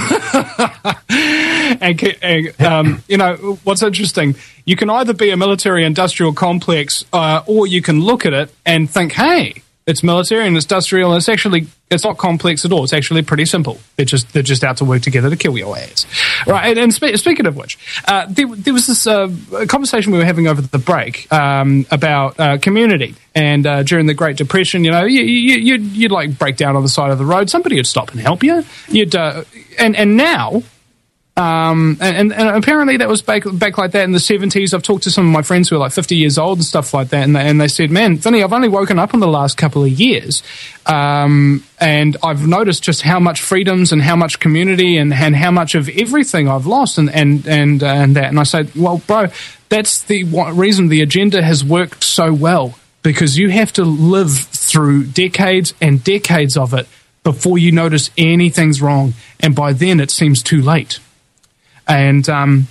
[SPEAKER 2] and, and um, you know, what's interesting, you can either be a military industrial complex uh, or you can look at it and think, hey, it's military and industrial, and it's actually, it's not complex at all. It's actually pretty simple. They're just they're just out to work together to kill your ass. Right, and, and spe- speaking of which, uh, there, there was this uh, conversation we were having over the break um, about uh, community. And uh, during the Great Depression, you know, you, you, you'd, you'd like break down on the side of the road. Somebody would stop and help you. You'd uh, and, and now... Um, and, and apparently that was back, back like that in the seventies. I've talked to some of my friends who are like fifty years old and stuff like that, and they, and they said, man, Vinny, I've only woken up in the last couple of years, um, and I've noticed just how much freedoms and how much community and, and how much of everything I've lost, and, and, and, uh, and that. And I said, well, bro, that's the reason the agenda has worked so well, because you have to live through decades and decades of it before you notice anything's wrong, and by then it seems too late. And um,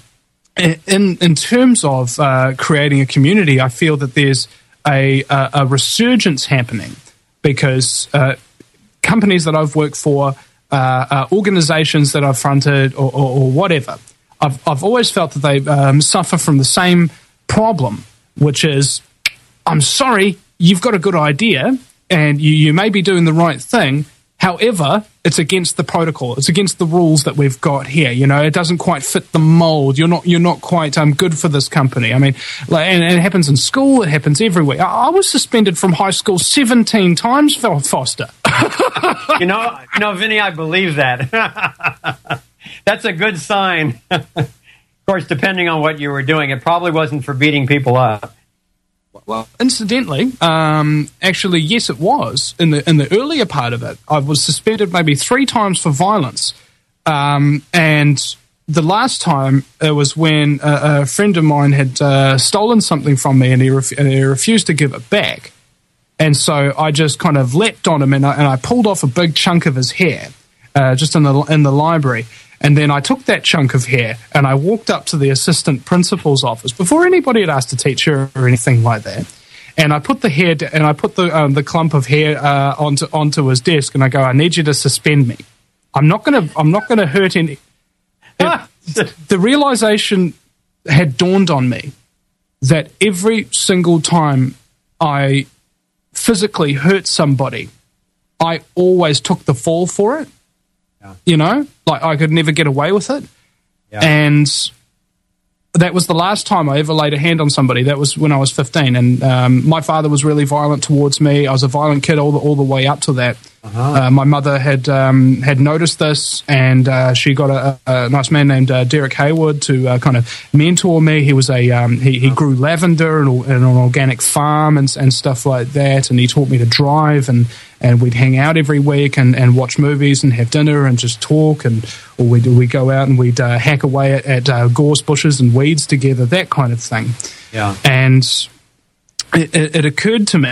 [SPEAKER 2] in in terms of uh, creating a community, I feel that there's a, a, a resurgence happening, because uh, companies that I've worked for, uh, uh, organizations that I've fronted, or, or, or whatever, I've, I've always felt that they um, suffer from the same problem, which is, I'm sorry, you've got a good idea, and you, you may be doing the right thing. However, it's against the protocol. It's against the rules that we've got here. You know, it doesn't quite fit the mold. You're not. You're not quite um, good for this company. I mean, like, and, and it happens in school. It happens everywhere. I, I was suspended from high school seventeen times, Foster.
[SPEAKER 3] you know, you know, Vinny, I believe that. That's a good sign. Of course, depending on what you were doing, it probably wasn't for beating people up.
[SPEAKER 2] Well, incidentally, um, actually, yes, it was. In the in the earlier part of it, I was suspended maybe three times for violence. Um, and the last time, it was when a, a friend of mine had uh, stolen something from me, and he, ref- and he refused to give it back. And so I just kind of leapt on him, and I, and I pulled off a big chunk of his hair, uh, just in the in the library. And then I took that chunk of hair and I walked up to the assistant principal's office before anybody had asked to teach her or anything like that. And I put the hair d- and I put the um, the clump of hair uh, onto onto his desk, and I go, I need you to suspend me. I'm not gonna I'm not gonna hurt any. It, the realization had dawned on me that every single time I physically hurt somebody, I always took the fall for it. Yeah. You know, like I could never get away with it. Yeah. And that was the last time I ever laid a hand on somebody. That was when I was fifteen. And um, my father was really violent towards me. I was a violent kid all the, all the way up to that. Uh-huh. Uh, my mother had um, had noticed this, and uh, she got a, a nice man named uh, Derek Haywood to uh, kind of mentor me. He was a um, he, he grew lavender and, and an organic farm and, and stuff like that, and he taught me to drive, and, and we'd hang out every week and, and watch movies and have dinner and just talk, and or we'd, we'd go out and we'd uh, hack away at, at uh, gorse bushes and weeds together, that kind of thing.
[SPEAKER 3] Yeah.
[SPEAKER 2] And it, it, it occurred to me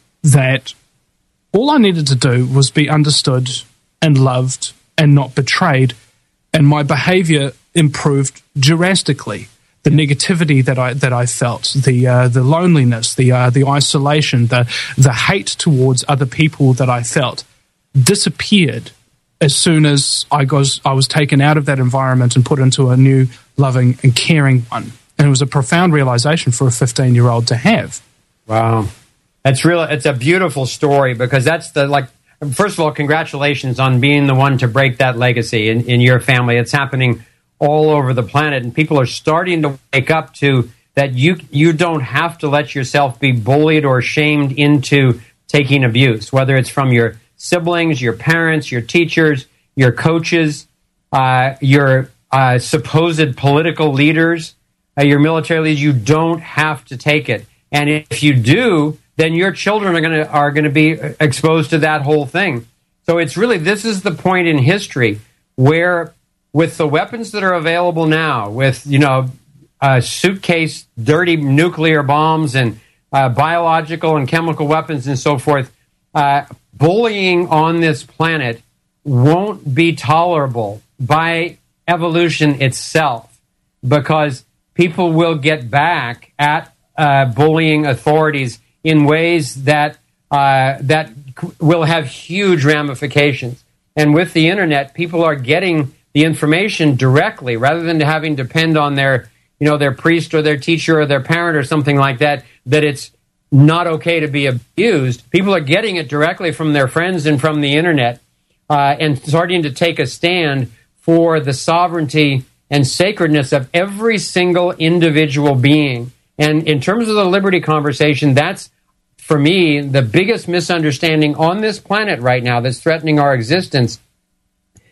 [SPEAKER 2] that all I needed to do was be understood and loved and not betrayed, and my behavior improved drastically. The negativity that I that I felt, the uh, the loneliness, the uh, the isolation, the the hate towards other people that I felt disappeared as soon as I was I was taken out of that environment and put into a new loving and caring one. And it was a profound realization for a fifteen-year-old to have.
[SPEAKER 3] Wow. That's real. It's a beautiful story, because that's the, like, first of all, congratulations on being the one to break that legacy in, in your family. It's happening all over the planet, and people are starting to wake up to that you you don't have to let yourself be bullied or shamed into taking abuse, whether it's from your siblings, your parents, your teachers, your coaches, uh, your uh, supposed political leaders, uh, your military leaders. You don't have to take it, and if you do, then your children are going to are going to be exposed to that whole thing. So it's really, this is the point in history where, with the weapons that are available now, with, you know, uh, suitcase dirty nuclear bombs and uh, biological and chemical weapons and so forth, uh, bullying on this planet won't be tolerable by evolution itself, because people will get back at uh, bullying authorities in ways that uh, that will have huge ramifications. And with the internet, people are getting the information directly, rather than having to depend on their, you know, their priest or their teacher or their parent or something like that, that it's not okay to be abused. People are getting it directly from their friends and from the internet, uh, and starting to take a stand for the sovereignty and sacredness of every single individual being. And in terms of the liberty conversation, that's, for me, the biggest misunderstanding on this planet right now that's threatening our existence,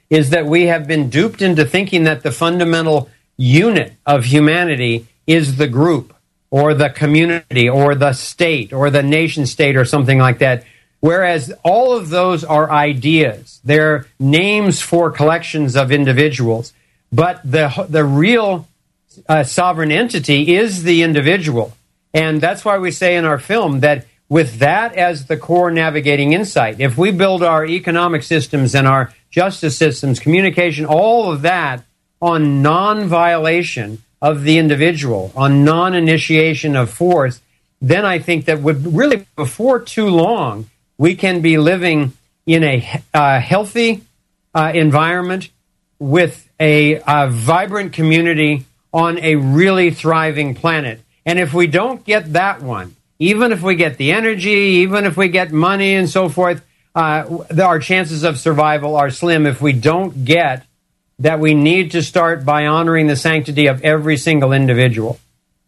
[SPEAKER 3] is that we have been duped into thinking that the fundamental unit of humanity is the group or the community or the state or the nation state or something like that. Whereas all of those are ideas. They're names for collections of individuals. But the the real uh, sovereign entity is the individual. And that's why we say in our film that with that as the core navigating insight, if we build our economic systems and our justice systems, communication, all of that on non-violation of the individual, on non-initiation of force, then I think that would really, before too long, we can be living in a uh, healthy uh, environment with a, a vibrant community on a really thriving planet. And if we don't get that one, even if we get the energy, even if we get money and so forth, uh, our chances of survival are slim if we don't get that we need to start by honoring the sanctity of every single individual.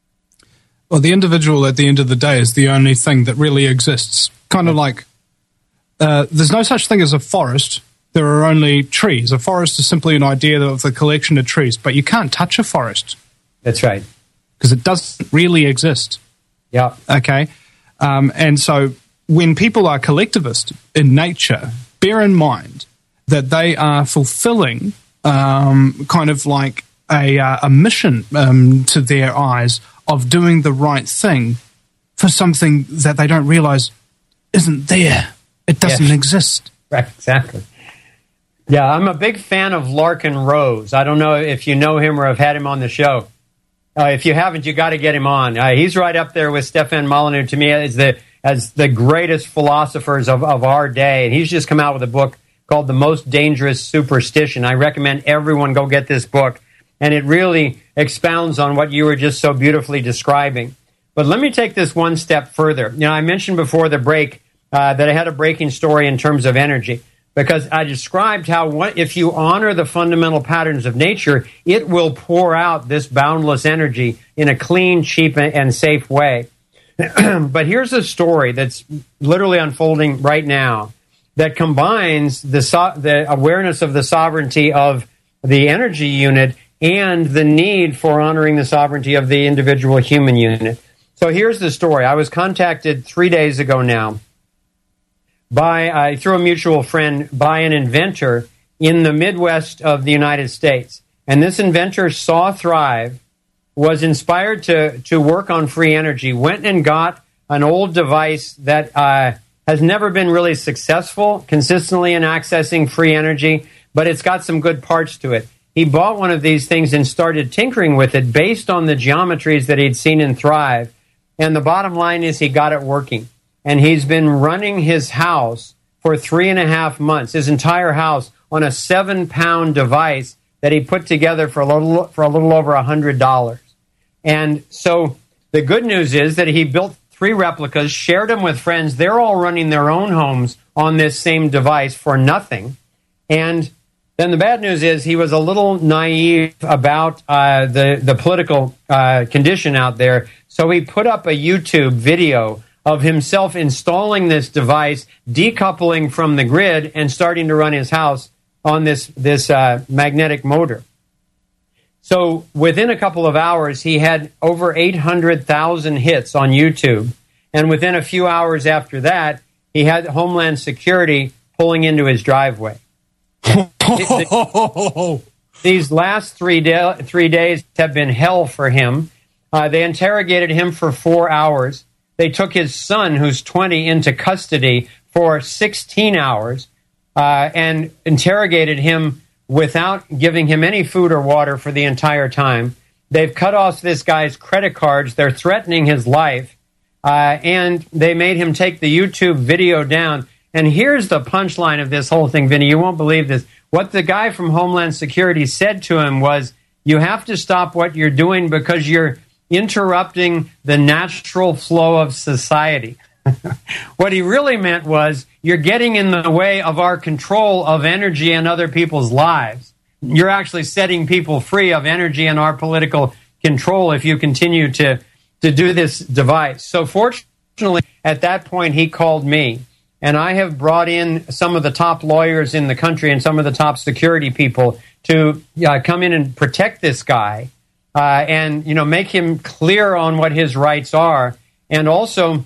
[SPEAKER 2] Well, the individual at the end of the day is the only thing that really exists. Kind of like uh, there's no such thing as a forest. There are only trees. A forest is simply an idea of the collection of trees, but you can't touch a forest.
[SPEAKER 3] That's right.
[SPEAKER 2] Because it doesn't really exist.
[SPEAKER 3] Yeah.
[SPEAKER 2] Okay. Um, and so when people are collectivist in nature, bear in mind that they are fulfilling um, kind of like a, uh, a mission um, to their eyes of doing the right thing for something that they don't realize isn't there. It doesn't
[SPEAKER 3] yes.
[SPEAKER 2] exist.
[SPEAKER 3] Right, exactly. Yeah, I'm a big fan of Larkin Rose. I don't know if you know him or have had him on the show. Uh, if you haven't, you got to get him on. Uh, he's right up there with Stefan Molyneux to me as the as the greatest philosophers of, of our day. And he's just come out with a book called The Most Dangerous Superstition. I recommend everyone go get this book. And it really expounds on what you were just so beautifully describing. But let me take this one step further. You know, I mentioned before the break uh, that I had a breaking story in terms of energy. Because I described how what, if you honor the fundamental patterns of nature, it will pour out this boundless energy in a clean, cheap, and safe way. But here's a story that's literally unfolding right now that combines the, so- the awareness of the sovereignty of the energy unit and the need for honoring the sovereignty of the individual human unit. So here's the story. I was contacted three days ago now by, uh, through a mutual friend, by an inventor in the Midwest of the United States. And this inventor saw Thrive, was inspired to, to work on free energy, went and got an old device that uh, has never been really successful consistently in accessing free energy, but it's got some good parts to it. He bought one of these things and started tinkering with it based on the geometries that he'd seen in Thrive. And the bottom line is he got it working. And he's been running his house for three and a half months, his entire house, on a seven-pound device that he put together for a little for a little over one hundred dollars. And so the good news is that he built three replicas, shared them with friends. They're all running their own homes on this same device for nothing. And then the bad news is he was a little naive about uh, the, the political uh, condition out there. So he put up a YouTube video of himself installing this device, decoupling from the grid, and starting to run his house on this, this uh, magnetic motor. So within a couple of hours, he had over eight hundred thousand hits on YouTube. And within a few hours after that, he had Homeland Security pulling into his driveway. These last three, da- three days have been hell for him. Uh, they interrogated him for four hours. They took his son, who's twenty, into custody for sixteen hours uh, and interrogated him without giving him any food or water for the entire time. They've cut off this guy's credit cards. They're threatening his life. Uh, and they made him take the YouTube video down. And here's the punchline of this whole thing, Vinny. You won't believe this. What the guy from Homeland Security said to him was, you have to stop what you're doing because you're interrupting the natural flow of society. What he really meant was, you're getting in the way of our control of energy and other people's lives. You're actually setting people free of energy and our political control if you continue to, to do this device. So fortunately, at that point, he called me. and I have brought in some of the top lawyers in the country and some of the top security people to uh, come in and protect this guy uh, and, you know, make him clear on what his rights are, and also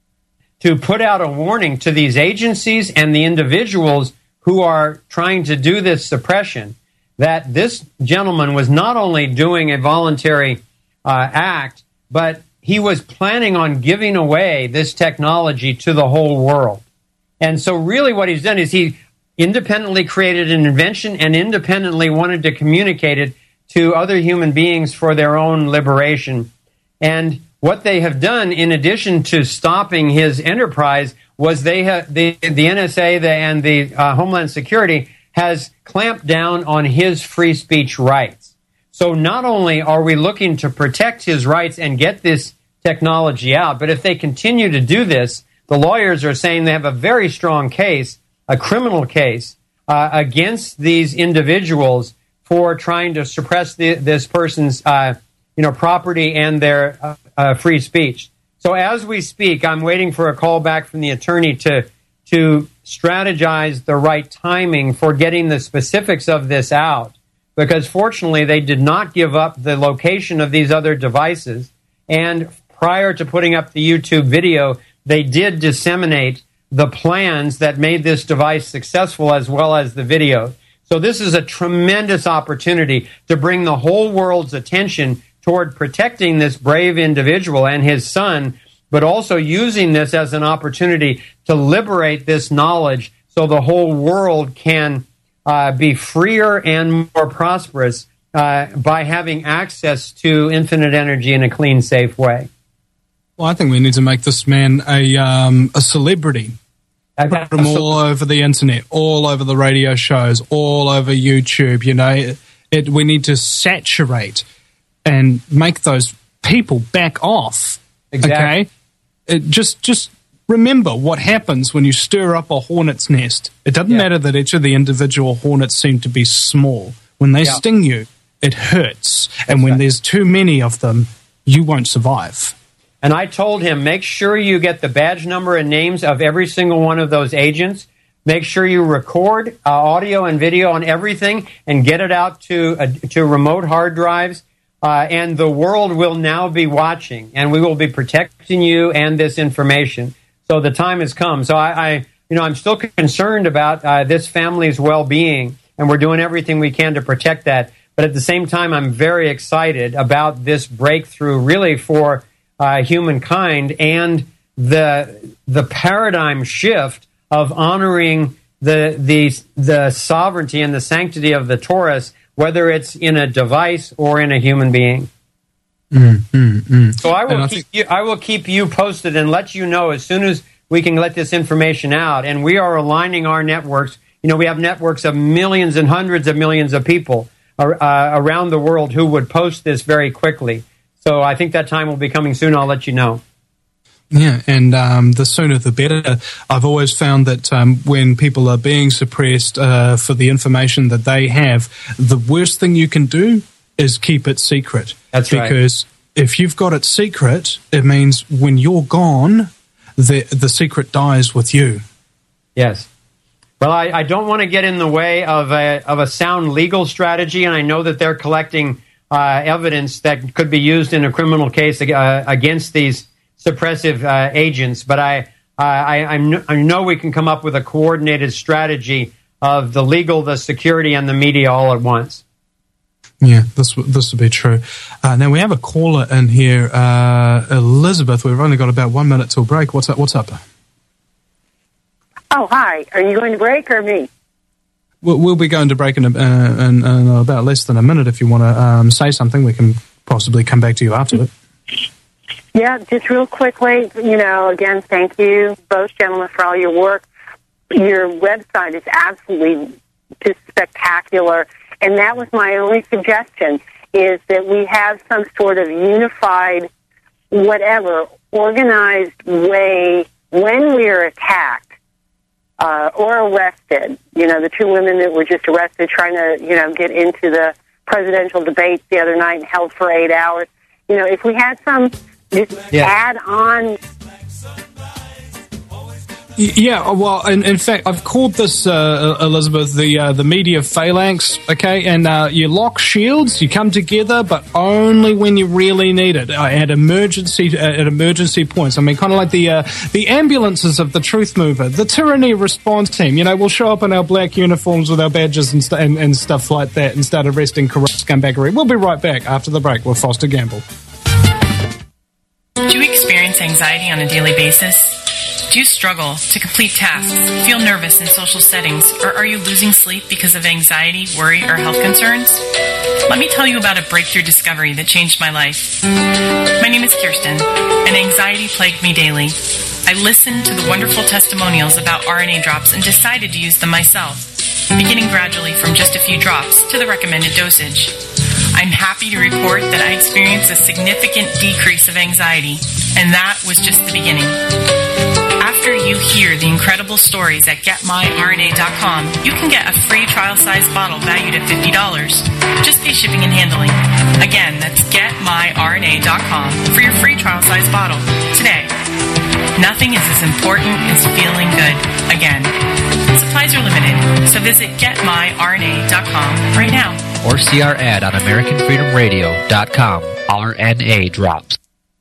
[SPEAKER 3] to put out a warning to these agencies and the individuals who are trying to do this suppression that this gentleman was not only doing a voluntary uh, act, but he was planning on giving away this technology to the whole world. And so really what he's done is he independently created an invention and independently wanted to communicate it to other human beings for their own liberation. And what they have done, in addition to stopping his enterprise, was they have the, the N S A the, and the uh, Homeland Security has clamped down on his free speech rights. So not only are we looking to protect his rights and get this technology out, but if they continue to do this, the lawyers are saying they have a very strong case, a criminal case, uh, against these individuals for trying to suppress the, this person's uh, you know, property and their uh, uh, free speech. So as we speak, I'm waiting for a call back from the attorney to to strategize the right timing for getting the specifics of this out, because fortunately they did not give up the location of these other devices, and prior to putting up the YouTube video, they did disseminate the plans that made this device successful as well as the video. So this is a tremendous opportunity to bring the whole world's attention toward protecting this brave individual and his son, but also using this as an opportunity to liberate this knowledge so the whole world can uh, be freer and more prosperous uh, by having access to infinite energy in a clean, safe way.
[SPEAKER 2] Well, I think we need to make this man a um, a celebrity. Put him all over the internet, all over the radio shows, all over YouTube. You know, it, it, we need to saturate and make those people back off.
[SPEAKER 3] Exactly.
[SPEAKER 2] Okay, it, just just remember what happens when you stir up a hornet's nest. It doesn't
[SPEAKER 3] Yeah.
[SPEAKER 2] matter that each of the individual hornets seem to be small. When they
[SPEAKER 3] Yeah.
[SPEAKER 2] sting you, it hurts, and when
[SPEAKER 3] right.
[SPEAKER 2] there's too many of them, you won't survive.
[SPEAKER 3] And I told him, make sure you get the badge number and names of every single one of those agents. Make sure you record uh, audio and video on everything and get it out to uh, to remote hard drives. Uh, and the world will now be watching, and we will be protecting you and this information. So the time has come. So I, I you know, I'm still concerned about uh, this family's well-being, and we're doing everything we can to protect that. But at the same time, I'm very excited about this breakthrough, really for Uh, humankind, and the the paradigm shift of honoring the the the sovereignty and the sanctity of the Taurus, whether it's in a device or in a human being.
[SPEAKER 2] Mm, mm, mm.
[SPEAKER 3] So I will
[SPEAKER 2] And I
[SPEAKER 3] keep you, I will keep you posted and let you know as soon as we can let this information out. And we are aligning our networks. You know, we have networks of millions and hundreds of millions of people uh, around the world who would post this very quickly. So I think that time will be coming soon. I'll let you know.
[SPEAKER 2] Yeah, and um, the sooner the better. I've always found that um, when people are being suppressed uh, for the information that they have, the worst thing you can do is keep it secret.
[SPEAKER 3] That's right.
[SPEAKER 2] Because if you've got it secret, it means when you're gone, the the secret dies with you.
[SPEAKER 3] Yes. Well, I, I don't want to get in the way of a, of a sound legal strategy, and I know that they're collecting Uh, evidence that could be used in a criminal case uh, against these suppressive uh, agents. But I, I, I, I know we can come up with a coordinated strategy of the legal, the security, and the media all at once.
[SPEAKER 2] Yeah, this this would be true. Uh, now we have a caller in here, uh, Elizabeth. We've only got about one minute till break. What's up? What's up?
[SPEAKER 10] Oh, hi. Are you going to break or me?
[SPEAKER 2] We'll, we'll be going to break in, a, uh, in, in about less than a minute. If you want to um, say something, we can possibly come back to you after it.
[SPEAKER 10] Yeah, just real quickly, you know, again, thank you, both gentlemen, for all your work. Your website is absolutely just spectacular, and that was my only suggestion, is that we have some sort of unified, whatever, organized way when we are attacked uh, or arrested. You know, the two women that were just arrested trying to, you know, get into the presidential debates the other night and held for eight hours. You know, if we had some just
[SPEAKER 3] Yeah.
[SPEAKER 10] add on
[SPEAKER 2] Yeah, well, in, in fact, I've called this, uh, Elizabeth, the uh, the media phalanx, okay? And uh, you lock shields, you come together, but only when you really need it, uh, at emergency uh, at emergency points. I mean, kind of like the uh, the ambulances of the Truth Mover, the Tyranny Response Team. You know, we'll show up in our black uniforms with our badges and, st- and, and stuff like that and start arresting corrupt scumbaggery. We'll be right back after the break with Foster Gamble.
[SPEAKER 11] Do you experience anxiety on a daily basis? Do you struggle to complete tasks, feel nervous in social settings, or are you losing sleep because of anxiety, worry, or health concerns? Let me tell you about a breakthrough discovery that changed my life. My name is Kirsten, and anxiety plagued me daily. I listened to the wonderful testimonials about R N A drops and decided to use them myself, beginning gradually from just a few drops to the recommended dosage. I'm happy to report that I experienced a significant decrease of anxiety, and that was just the beginning. After you hear the incredible stories at get my R N A dot com, you can get a free trial-sized bottle valued at fifty dollars. Just pay shipping and handling. Again, that's get my R N A dot com for your free trial-sized bottle today. Nothing is as important as feeling good. Again, supplies are limited, so visit get my R N A dot com right now.
[SPEAKER 13] Or see our ad on American Freedom Radio dot com. R N A drops.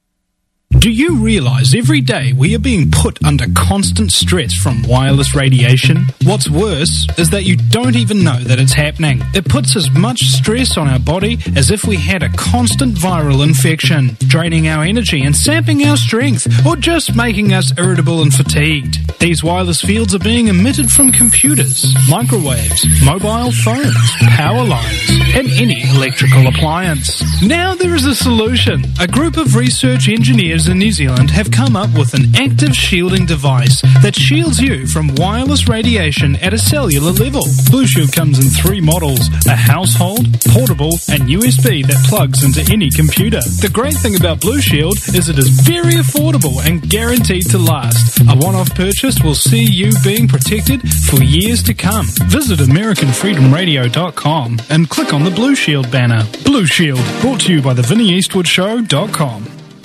[SPEAKER 2] Do you realize every day we are being put under constant stress from wireless radiation? What's worse is that you don't even know that it's happening. It puts as much stress on our body as if we had a constant viral infection, draining our energy and sapping our strength, or just making us irritable and fatigued. These wireless fields are being emitted from computers, microwaves, mobile phones, power lines, and any electrical appliance. Now there is a solution. A group of research engineers in New Zealand have come up with an active shielding device that shields you from wireless radiation at a cellular level. Blue Shield comes in three models: a household, portable, and U S B that plugs into any computer. The great thing about Blue Shield is it is very affordable and guaranteed to last. A one-off purchase will see you being protected for years to come. Visit American Freedom Radio dot com and click on the Blue Shield banner. Blue Shield, brought to you by the Vinnie Eastwood Show dot com.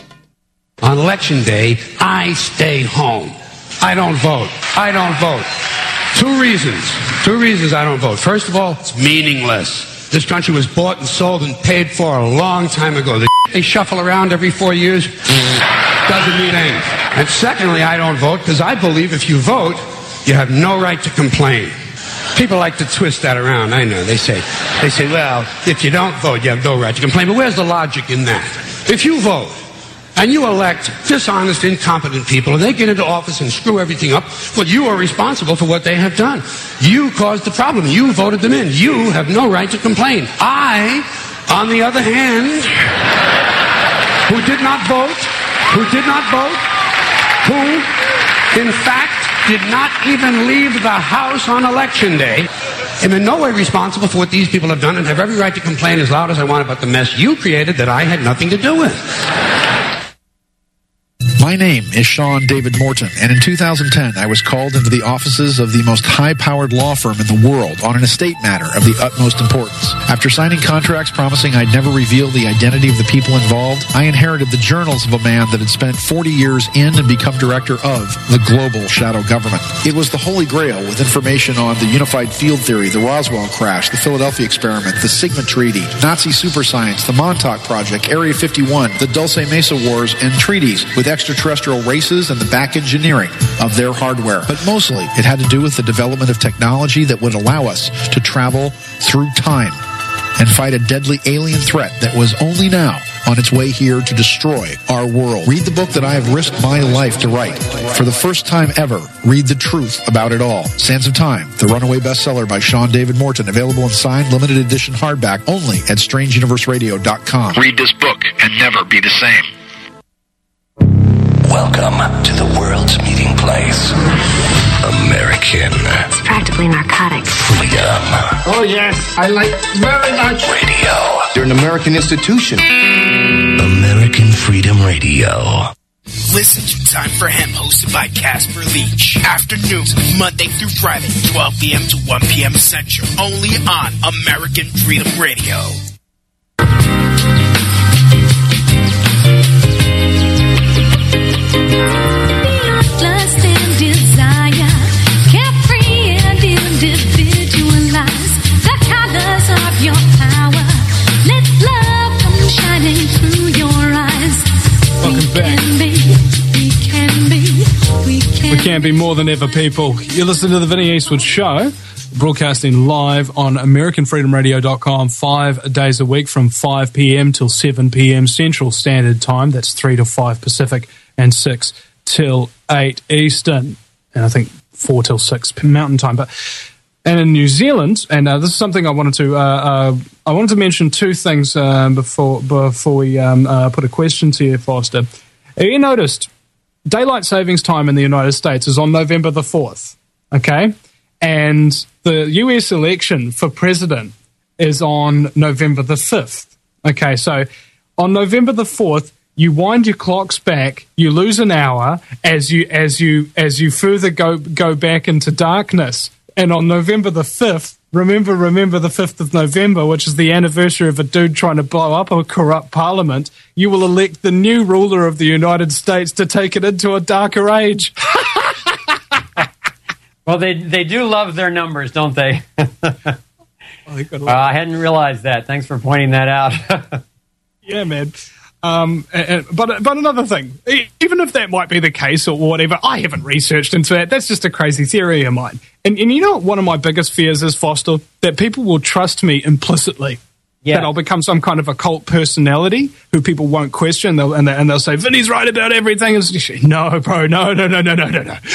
[SPEAKER 22] On election day, I stay home. I don't vote. I don't vote. Two reasons. Two reasons I don't vote. First of all, it's meaningless. This country was bought and sold and paid for a long time ago. The they shuffle around every four years doesn't mean anything. And secondly, I don't vote because I believe if you vote, you have no right to complain. People like to twist that around. I know. They say, they say, well, if you don't vote, you have no right to complain. But where's the logic in that? If you vote, and you elect dishonest, incompetent people, and they get into office and screw everything up, well, you are responsible for what they have done. You caused the problem. You voted them in. You have no right to complain. I, on the other hand, who did not vote, who did not vote, who, in fact, did not even leave the house on election day, am in no way responsible for what these people have done and have every right to complain as loud as I want about the mess you created that I had nothing to do with.
[SPEAKER 14] My name is Sean David Morton, and in two thousand ten, I was called into the offices of the most high-powered law firm in the world on an estate matter of the utmost importance. After signing contracts promising I'd never reveal the identity of the people involved, I inherited the journals of a man that had spent forty years in and become director of the global shadow government. It was the Holy Grail with information on the unified field theory, the Roswell crash, the Philadelphia experiment, the Sigma Treaty, Nazi superscience, the Montauk Project, Area fifty-one, the Dulce Mesa Wars, and treaties with extraterrestrial races and the back engineering of their hardware. But mostly, it had to do with the development of technology that would allow us to travel through time and fight a deadly alien threat that was only now on its way here to destroy our world. Read the book that I have risked my life to write. For the first time ever, read the truth about it all. Sands of Time, the runaway bestseller by Sean David Morton, available in signed limited edition hardback only at strange universe radio dot com.
[SPEAKER 8] Read this book and never be the same.
[SPEAKER 9] Welcome to the world's meeting place. American.
[SPEAKER 15] It's practically narcotics.
[SPEAKER 9] Freedom.
[SPEAKER 5] Oh, yes. I like very much.
[SPEAKER 9] Radio.
[SPEAKER 16] You're an American institution.
[SPEAKER 9] American Freedom Radio.
[SPEAKER 8] Listen to Time for Him, hosted by Casper Leach. Afternoons, Monday through Friday, twelve p.m. to one p.m. Central. Only on American Freedom Radio.
[SPEAKER 1] Lust and desire. we can be, we can
[SPEAKER 2] We can be more than ever, people. You're listening to the Vinny Eastwood Show, broadcasting live on American Freedom Radio dot com five days a week from five p.m. till seven p.m. Central Standard Time. That's three to five Pacific and six till eight Eastern. And I think four till six Mountain Time. But and in New Zealand, and uh, this is something I wanted to uh, uh, I wanted to mention two things um, before before we um, uh, put a question to you, Foster. Have you noticed daylight savings time in the United States is on November the fourth? Okay, and the U S election for president is on November the fifth. Okay, so on November the fourth, you wind your clocks back, you lose an hour as you as you as you further go go back into darkness. And on November the fifth, remember, remember the fifth of November, which is the anniversary of a dude trying to blow up a corrupt parliament, you will elect the new ruler of the United States to take it into a darker age.
[SPEAKER 3] Well, they they do love their numbers, don't they? uh, I hadn't realized that. Thanks for pointing that out.
[SPEAKER 2] Yeah, man. Um, and, and, but but another thing, even if that might be the case or whatever, I haven't researched into that. That's just a crazy theory of mine. And, and you know what one of my biggest fears is, Foster? That people will trust me implicitly. Yeah. That I'll become some kind of a cult personality who people won't question. They'll, and, they, and they'll say, Vinny's right about everything. And no, bro, no, no, no, no, no, no, no.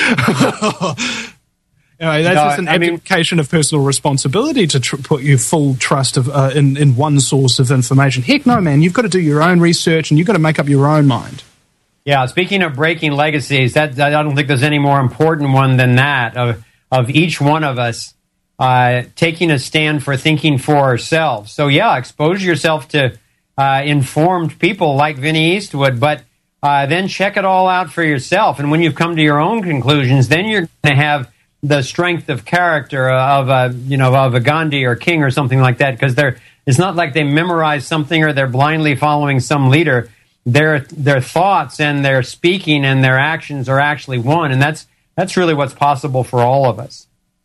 [SPEAKER 2] You know, that's no, just an I abdication mean, of personal responsibility to tr- put your full trust of uh, in, in one source of information. Heck no, man. You've got to do your own research and you've got to make up your own mind.
[SPEAKER 3] Yeah, speaking of breaking legacies, that, that I don't think there's any more important one than that, of, of each one of us uh, taking a stand for thinking for ourselves. So, yeah, expose yourself to uh, informed people like Vinny Eastwood, but uh, then check it all out for yourself. And when you've come to your own conclusions, then you're going to have the strength of character of a, you know, of a Gandhi or King or something like that, because they're, it's not like they memorize something or they're blindly following some leader. Their their thoughts and their speaking and their actions are actually one, and that's that's really what's possible for all of us.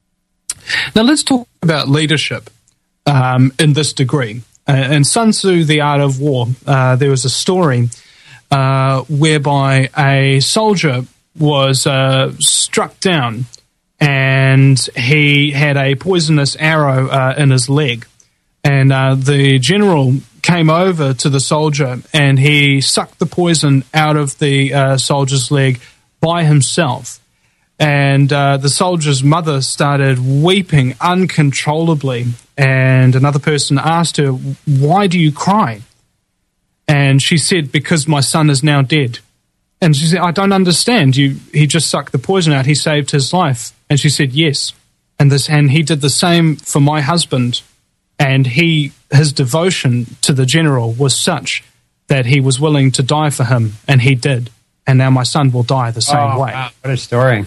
[SPEAKER 2] Now let's talk about leadership um, in this degree. Uh, in Sun Tzu, The Art of War, uh, there was a story uh, whereby a soldier was uh, struck down and he had a poisonous arrow uh, in his leg. And uh, the general came over to the soldier and he sucked the poison out of the uh, soldier's leg by himself. And uh, the soldier's mother started weeping uncontrollably. And another person asked her, "Why do you cry?" And she said, "Because my son is now dead." And she said, "I don't understand. You, he just sucked the poison out. He saved his life." And she said, "Yes. And this, and he did the same for my husband. And he, his devotion to the general was such that he was willing to die for him, and he did. And now my son will die the same
[SPEAKER 3] oh,
[SPEAKER 2] way."
[SPEAKER 3] Wow, what a story.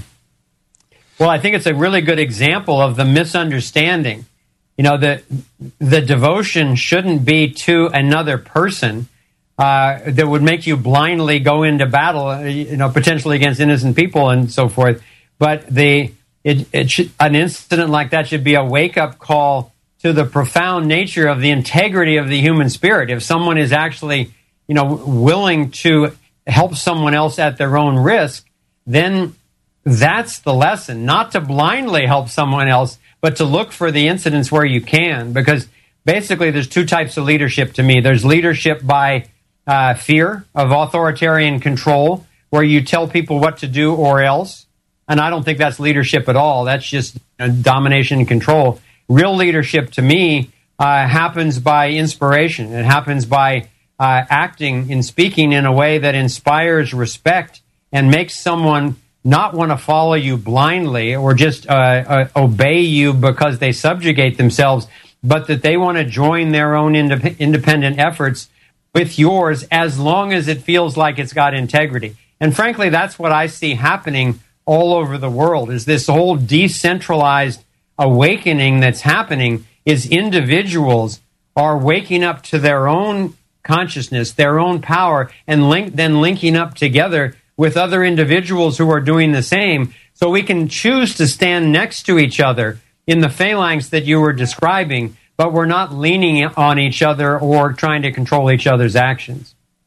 [SPEAKER 3] Well, I think it's a really good example of the misunderstanding. You know, the the devotion shouldn't be to another person uh, that would make you blindly go into battle, you know, potentially against innocent people and so forth. But the it, it should, an incident like that should be a wake-up call to the profound nature of the integrity of the human spirit. If someone is actually, you know, willing to help someone else at their own risk, then that's the lesson. Not to blindly help someone else, but to look for the incidents where you can. Because basically there's two types of leadership to me. There's leadership by uh, fear of authoritarian control, where you tell people what to do or else. And I don't think that's leadership at all. That's just, you know, domination and control. Real leadership, to me, uh, happens by inspiration. It happens by uh, acting and speaking in a way that inspires respect and makes someone not want to follow you blindly or just uh, uh, obey you because they subjugate themselves, but that they want to join their own indep- independent efforts with yours as long as it feels like it's got integrity. And frankly, that's what I see happening all over the world, is this whole decentralized awakening that's happening is individuals are waking up to their own consciousness, their own power, and link, then linking up together with other individuals who are doing the same, so we can choose to stand next to each other in the phalanx that you were describing, but we're not leaning on each other or trying to control each other's actions.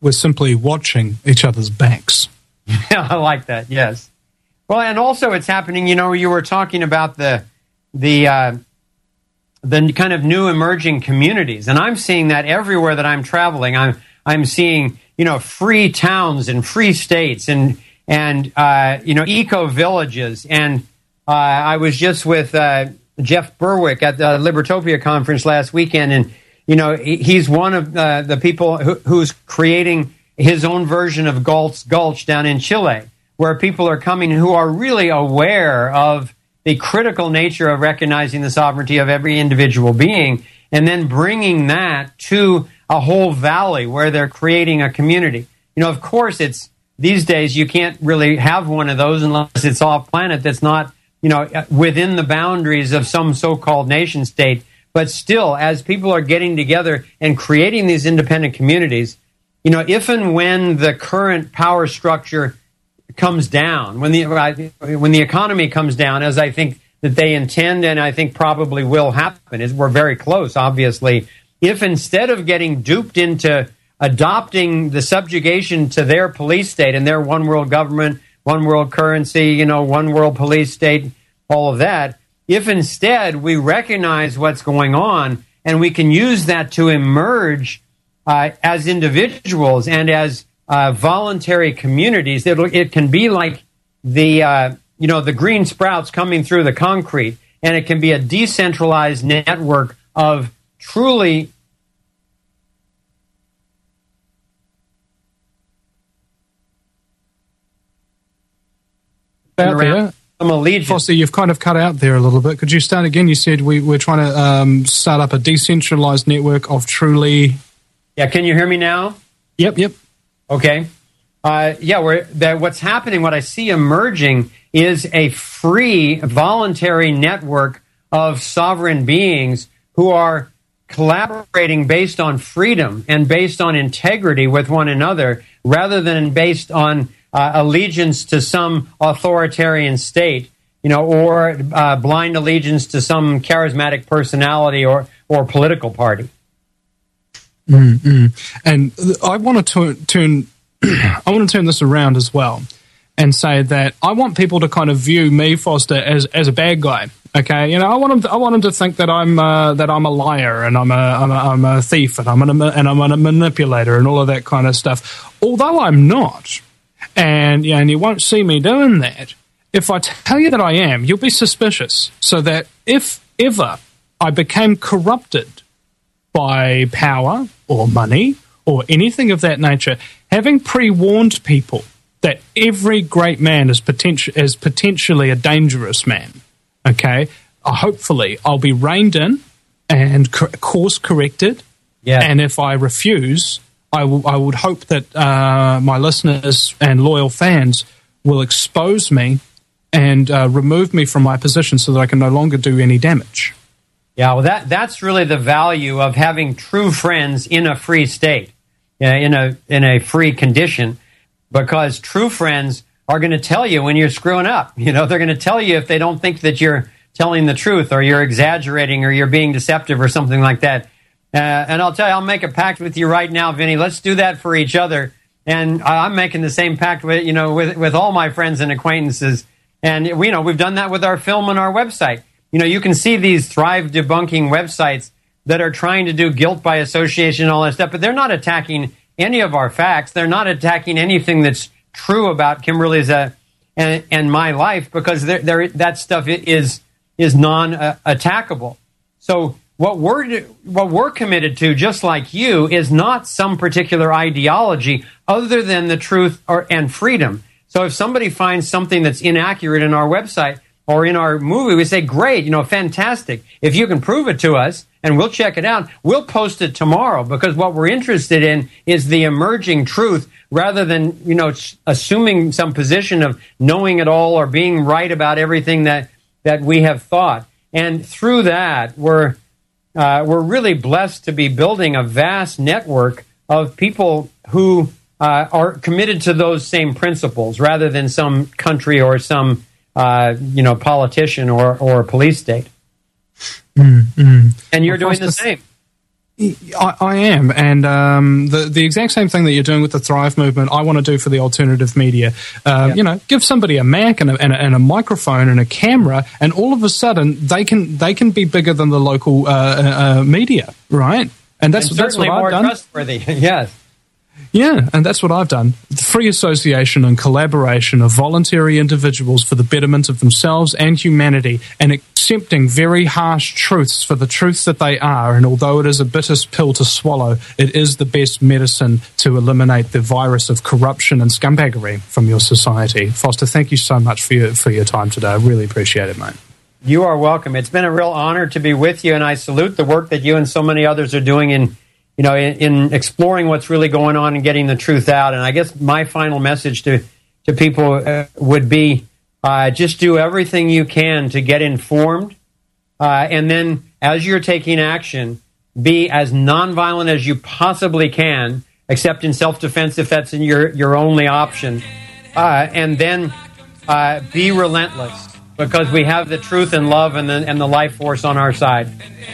[SPEAKER 2] we're simply watching each other's backs.
[SPEAKER 3] Yeah, I like that. Yes. Well, and also it's happening. You know, you were talking about the the uh, the kind of new emerging communities, and I'm seeing that everywhere that I'm traveling. I'm I'm seeing, you know, free towns and free states and and uh, you know, eco villages. And uh, I was just with uh, Jeff Berwick at the Libertopia conference last weekend, and you know, he's one of uh, the people who, who's creating his own version of Galt's Gulch down in Chile, where people are coming who are really aware of the critical nature of recognizing the sovereignty of every individual being, and then bringing that to a whole valley where they're creating a community. You know, of course, it's these days you can't really have one of those unless it's off planet that's not, you know, within the boundaries of some so-called nation state. But still, as people are getting together and creating these independent communities, you know, if and when the current power structure comes down, when the when the economy comes down, as I think that they intend and I think probably will happen, is we're very close, obviously. If instead of getting duped into adopting the subjugation to their police state and their one world government, one world currency, you know, one world police state, all of that, if instead we recognize what's going on and we can use that to emerge uh, as individuals and as uh, voluntary communities, it'll, it can be like the, uh, you know, the green sprouts coming through the concrete, and it can be a decentralized network of truly
[SPEAKER 2] out there. Fossey, you've kind of cut out there a little bit. Could you start again? You said we, we're trying to um, start up a decentralized network of truly...
[SPEAKER 3] Yeah, can you hear me now?
[SPEAKER 2] Yep, yep.
[SPEAKER 3] Okay. Uh, yeah, we're, that what's happening, what I see emerging is a free, voluntary network of sovereign beings who are collaborating based on freedom and based on integrity with one another, rather than based on uh, allegiance to some authoritarian state, you know, or uh, blind allegiance to some charismatic personality or, or political party.
[SPEAKER 2] Mm-hmm. And I want to turn, I want to turn this around as well, and say that I want people to kind of view me, Foster, as as a bad guy. Okay, you know, I want them. To, I want them to think that I'm uh, that I'm a liar and I'm a I'm a, I'm a thief and I'm an, and I'm a manipulator and all of that kind of stuff. Although I'm not, and yeah, and you won't see me doing that. If I tell you that I am, you'll be suspicious. So that if ever I became corrupted by power or money or anything of that nature, having pre-warned people that every great man is, potenti- is potentially a dangerous man, okay, uh, hopefully I'll be reined in and co- course corrected,
[SPEAKER 3] yeah.
[SPEAKER 2] And if I refuse, I, w- I would hope that uh, my listeners and loyal fans will expose me and uh, remove me from my position so that I can no longer do any damage.
[SPEAKER 3] Yeah, well, that that's really the value of having true friends in a free state, uh, in a in a free condition, because true friends are going to tell you when you're screwing up. You know, they're going to tell you if they don't think that you're telling the truth or you're exaggerating or you're being deceptive or something like that. Uh, and I'll tell you, I'll make a pact with you right now, Vinny. Let's do that for each other. And I'm making the same pact with you know with with all my friends and acquaintances. And we you know we've done that with our film and our website. You know, you can see these Thrive debunking websites that are trying to do guilt by association and all that stuff, but they're not attacking any of our facts. They're not attacking anything that's true about Kimberly's uh, and, and my life, because they're, they're, that stuff is is non-attackable. So what we're what we're committed to, just like you, is not some particular ideology other than the truth or and freedom. So if somebody finds something that's inaccurate in our website or in our movie, we say, great, you know, fantastic. If you can prove it to us and we'll check it out, we'll post it tomorrow, because what we're interested in is the emerging truth rather than, you know, assuming some position of knowing it all or being right about everything that, that we have thought. And through that, we're, uh, we're really blessed to be building a vast network of people who uh, are committed to those same principles rather than some country or some Uh, you know, politician or, or police state.
[SPEAKER 2] Mm-hmm.
[SPEAKER 3] And you're
[SPEAKER 2] well,
[SPEAKER 3] doing the same.
[SPEAKER 2] I, I am, and um, the the exact same thing that you're doing with the Thrive movement, I want to do for the alternative media. Uh,
[SPEAKER 3] Yep.
[SPEAKER 2] You know, give somebody a Mac and a, and, a, and a microphone and a camera, and all of a sudden they can they can be bigger than the local uh, uh, media, right? And that's
[SPEAKER 3] and
[SPEAKER 2] that's
[SPEAKER 3] certainly
[SPEAKER 2] what I've
[SPEAKER 3] more
[SPEAKER 2] done.
[SPEAKER 3] trustworthy. Yes.
[SPEAKER 2] Yeah, and that's what I've done. The free association and collaboration of voluntary individuals for the betterment of themselves and humanity, and accepting very harsh truths for the truths that they are. And although it is a bitter pill to swallow, it is the best medicine to eliminate the virus of corruption and scumbaggery from your society. Foster, thank you so much for your, for your time today. I really appreciate it, mate.
[SPEAKER 3] You are welcome. It's been a real honor to be with you, and I salute the work that you and so many others are doing in you know, in, in exploring what's really going on and getting the truth out. And I guess my final message to, to people uh, would be uh, just do everything you can to get informed. Uh, and then as you're taking action, be as nonviolent as you possibly can, except in self-defense if that's in your, your only option. Uh, and then uh, be relentless, because we have the truth and love and the, and the life force on our side.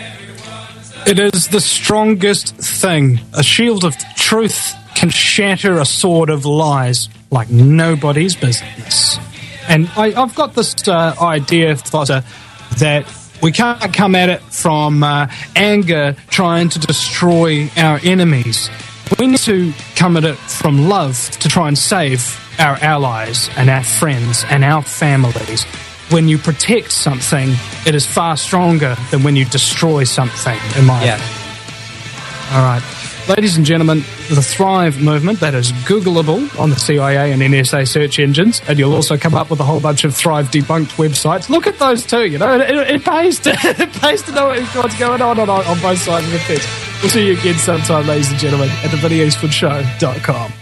[SPEAKER 2] It is the strongest thing. A shield of truth can shatter a sword of lies like nobody's business. And I, I've got this uh, idea, Foster, that we can't come at it from uh, anger trying to destroy our enemies. We need to come at it from love to try and save our allies and our friends and our families. When you protect something, it is far stronger than when you destroy something, in my
[SPEAKER 3] Yeah.
[SPEAKER 2] opinion. All right. Ladies and gentlemen, the Thrive movement, that is Googleable on the C I A and N S A search engines, and you'll also come up with a whole bunch of Thrive debunked websites. Look at those too, you know, it, it, it pays to it pays to know what's going on on, on both sides of the fence. We'll see you again sometime, ladies and gentlemen, at the vinny eastwood show dot com.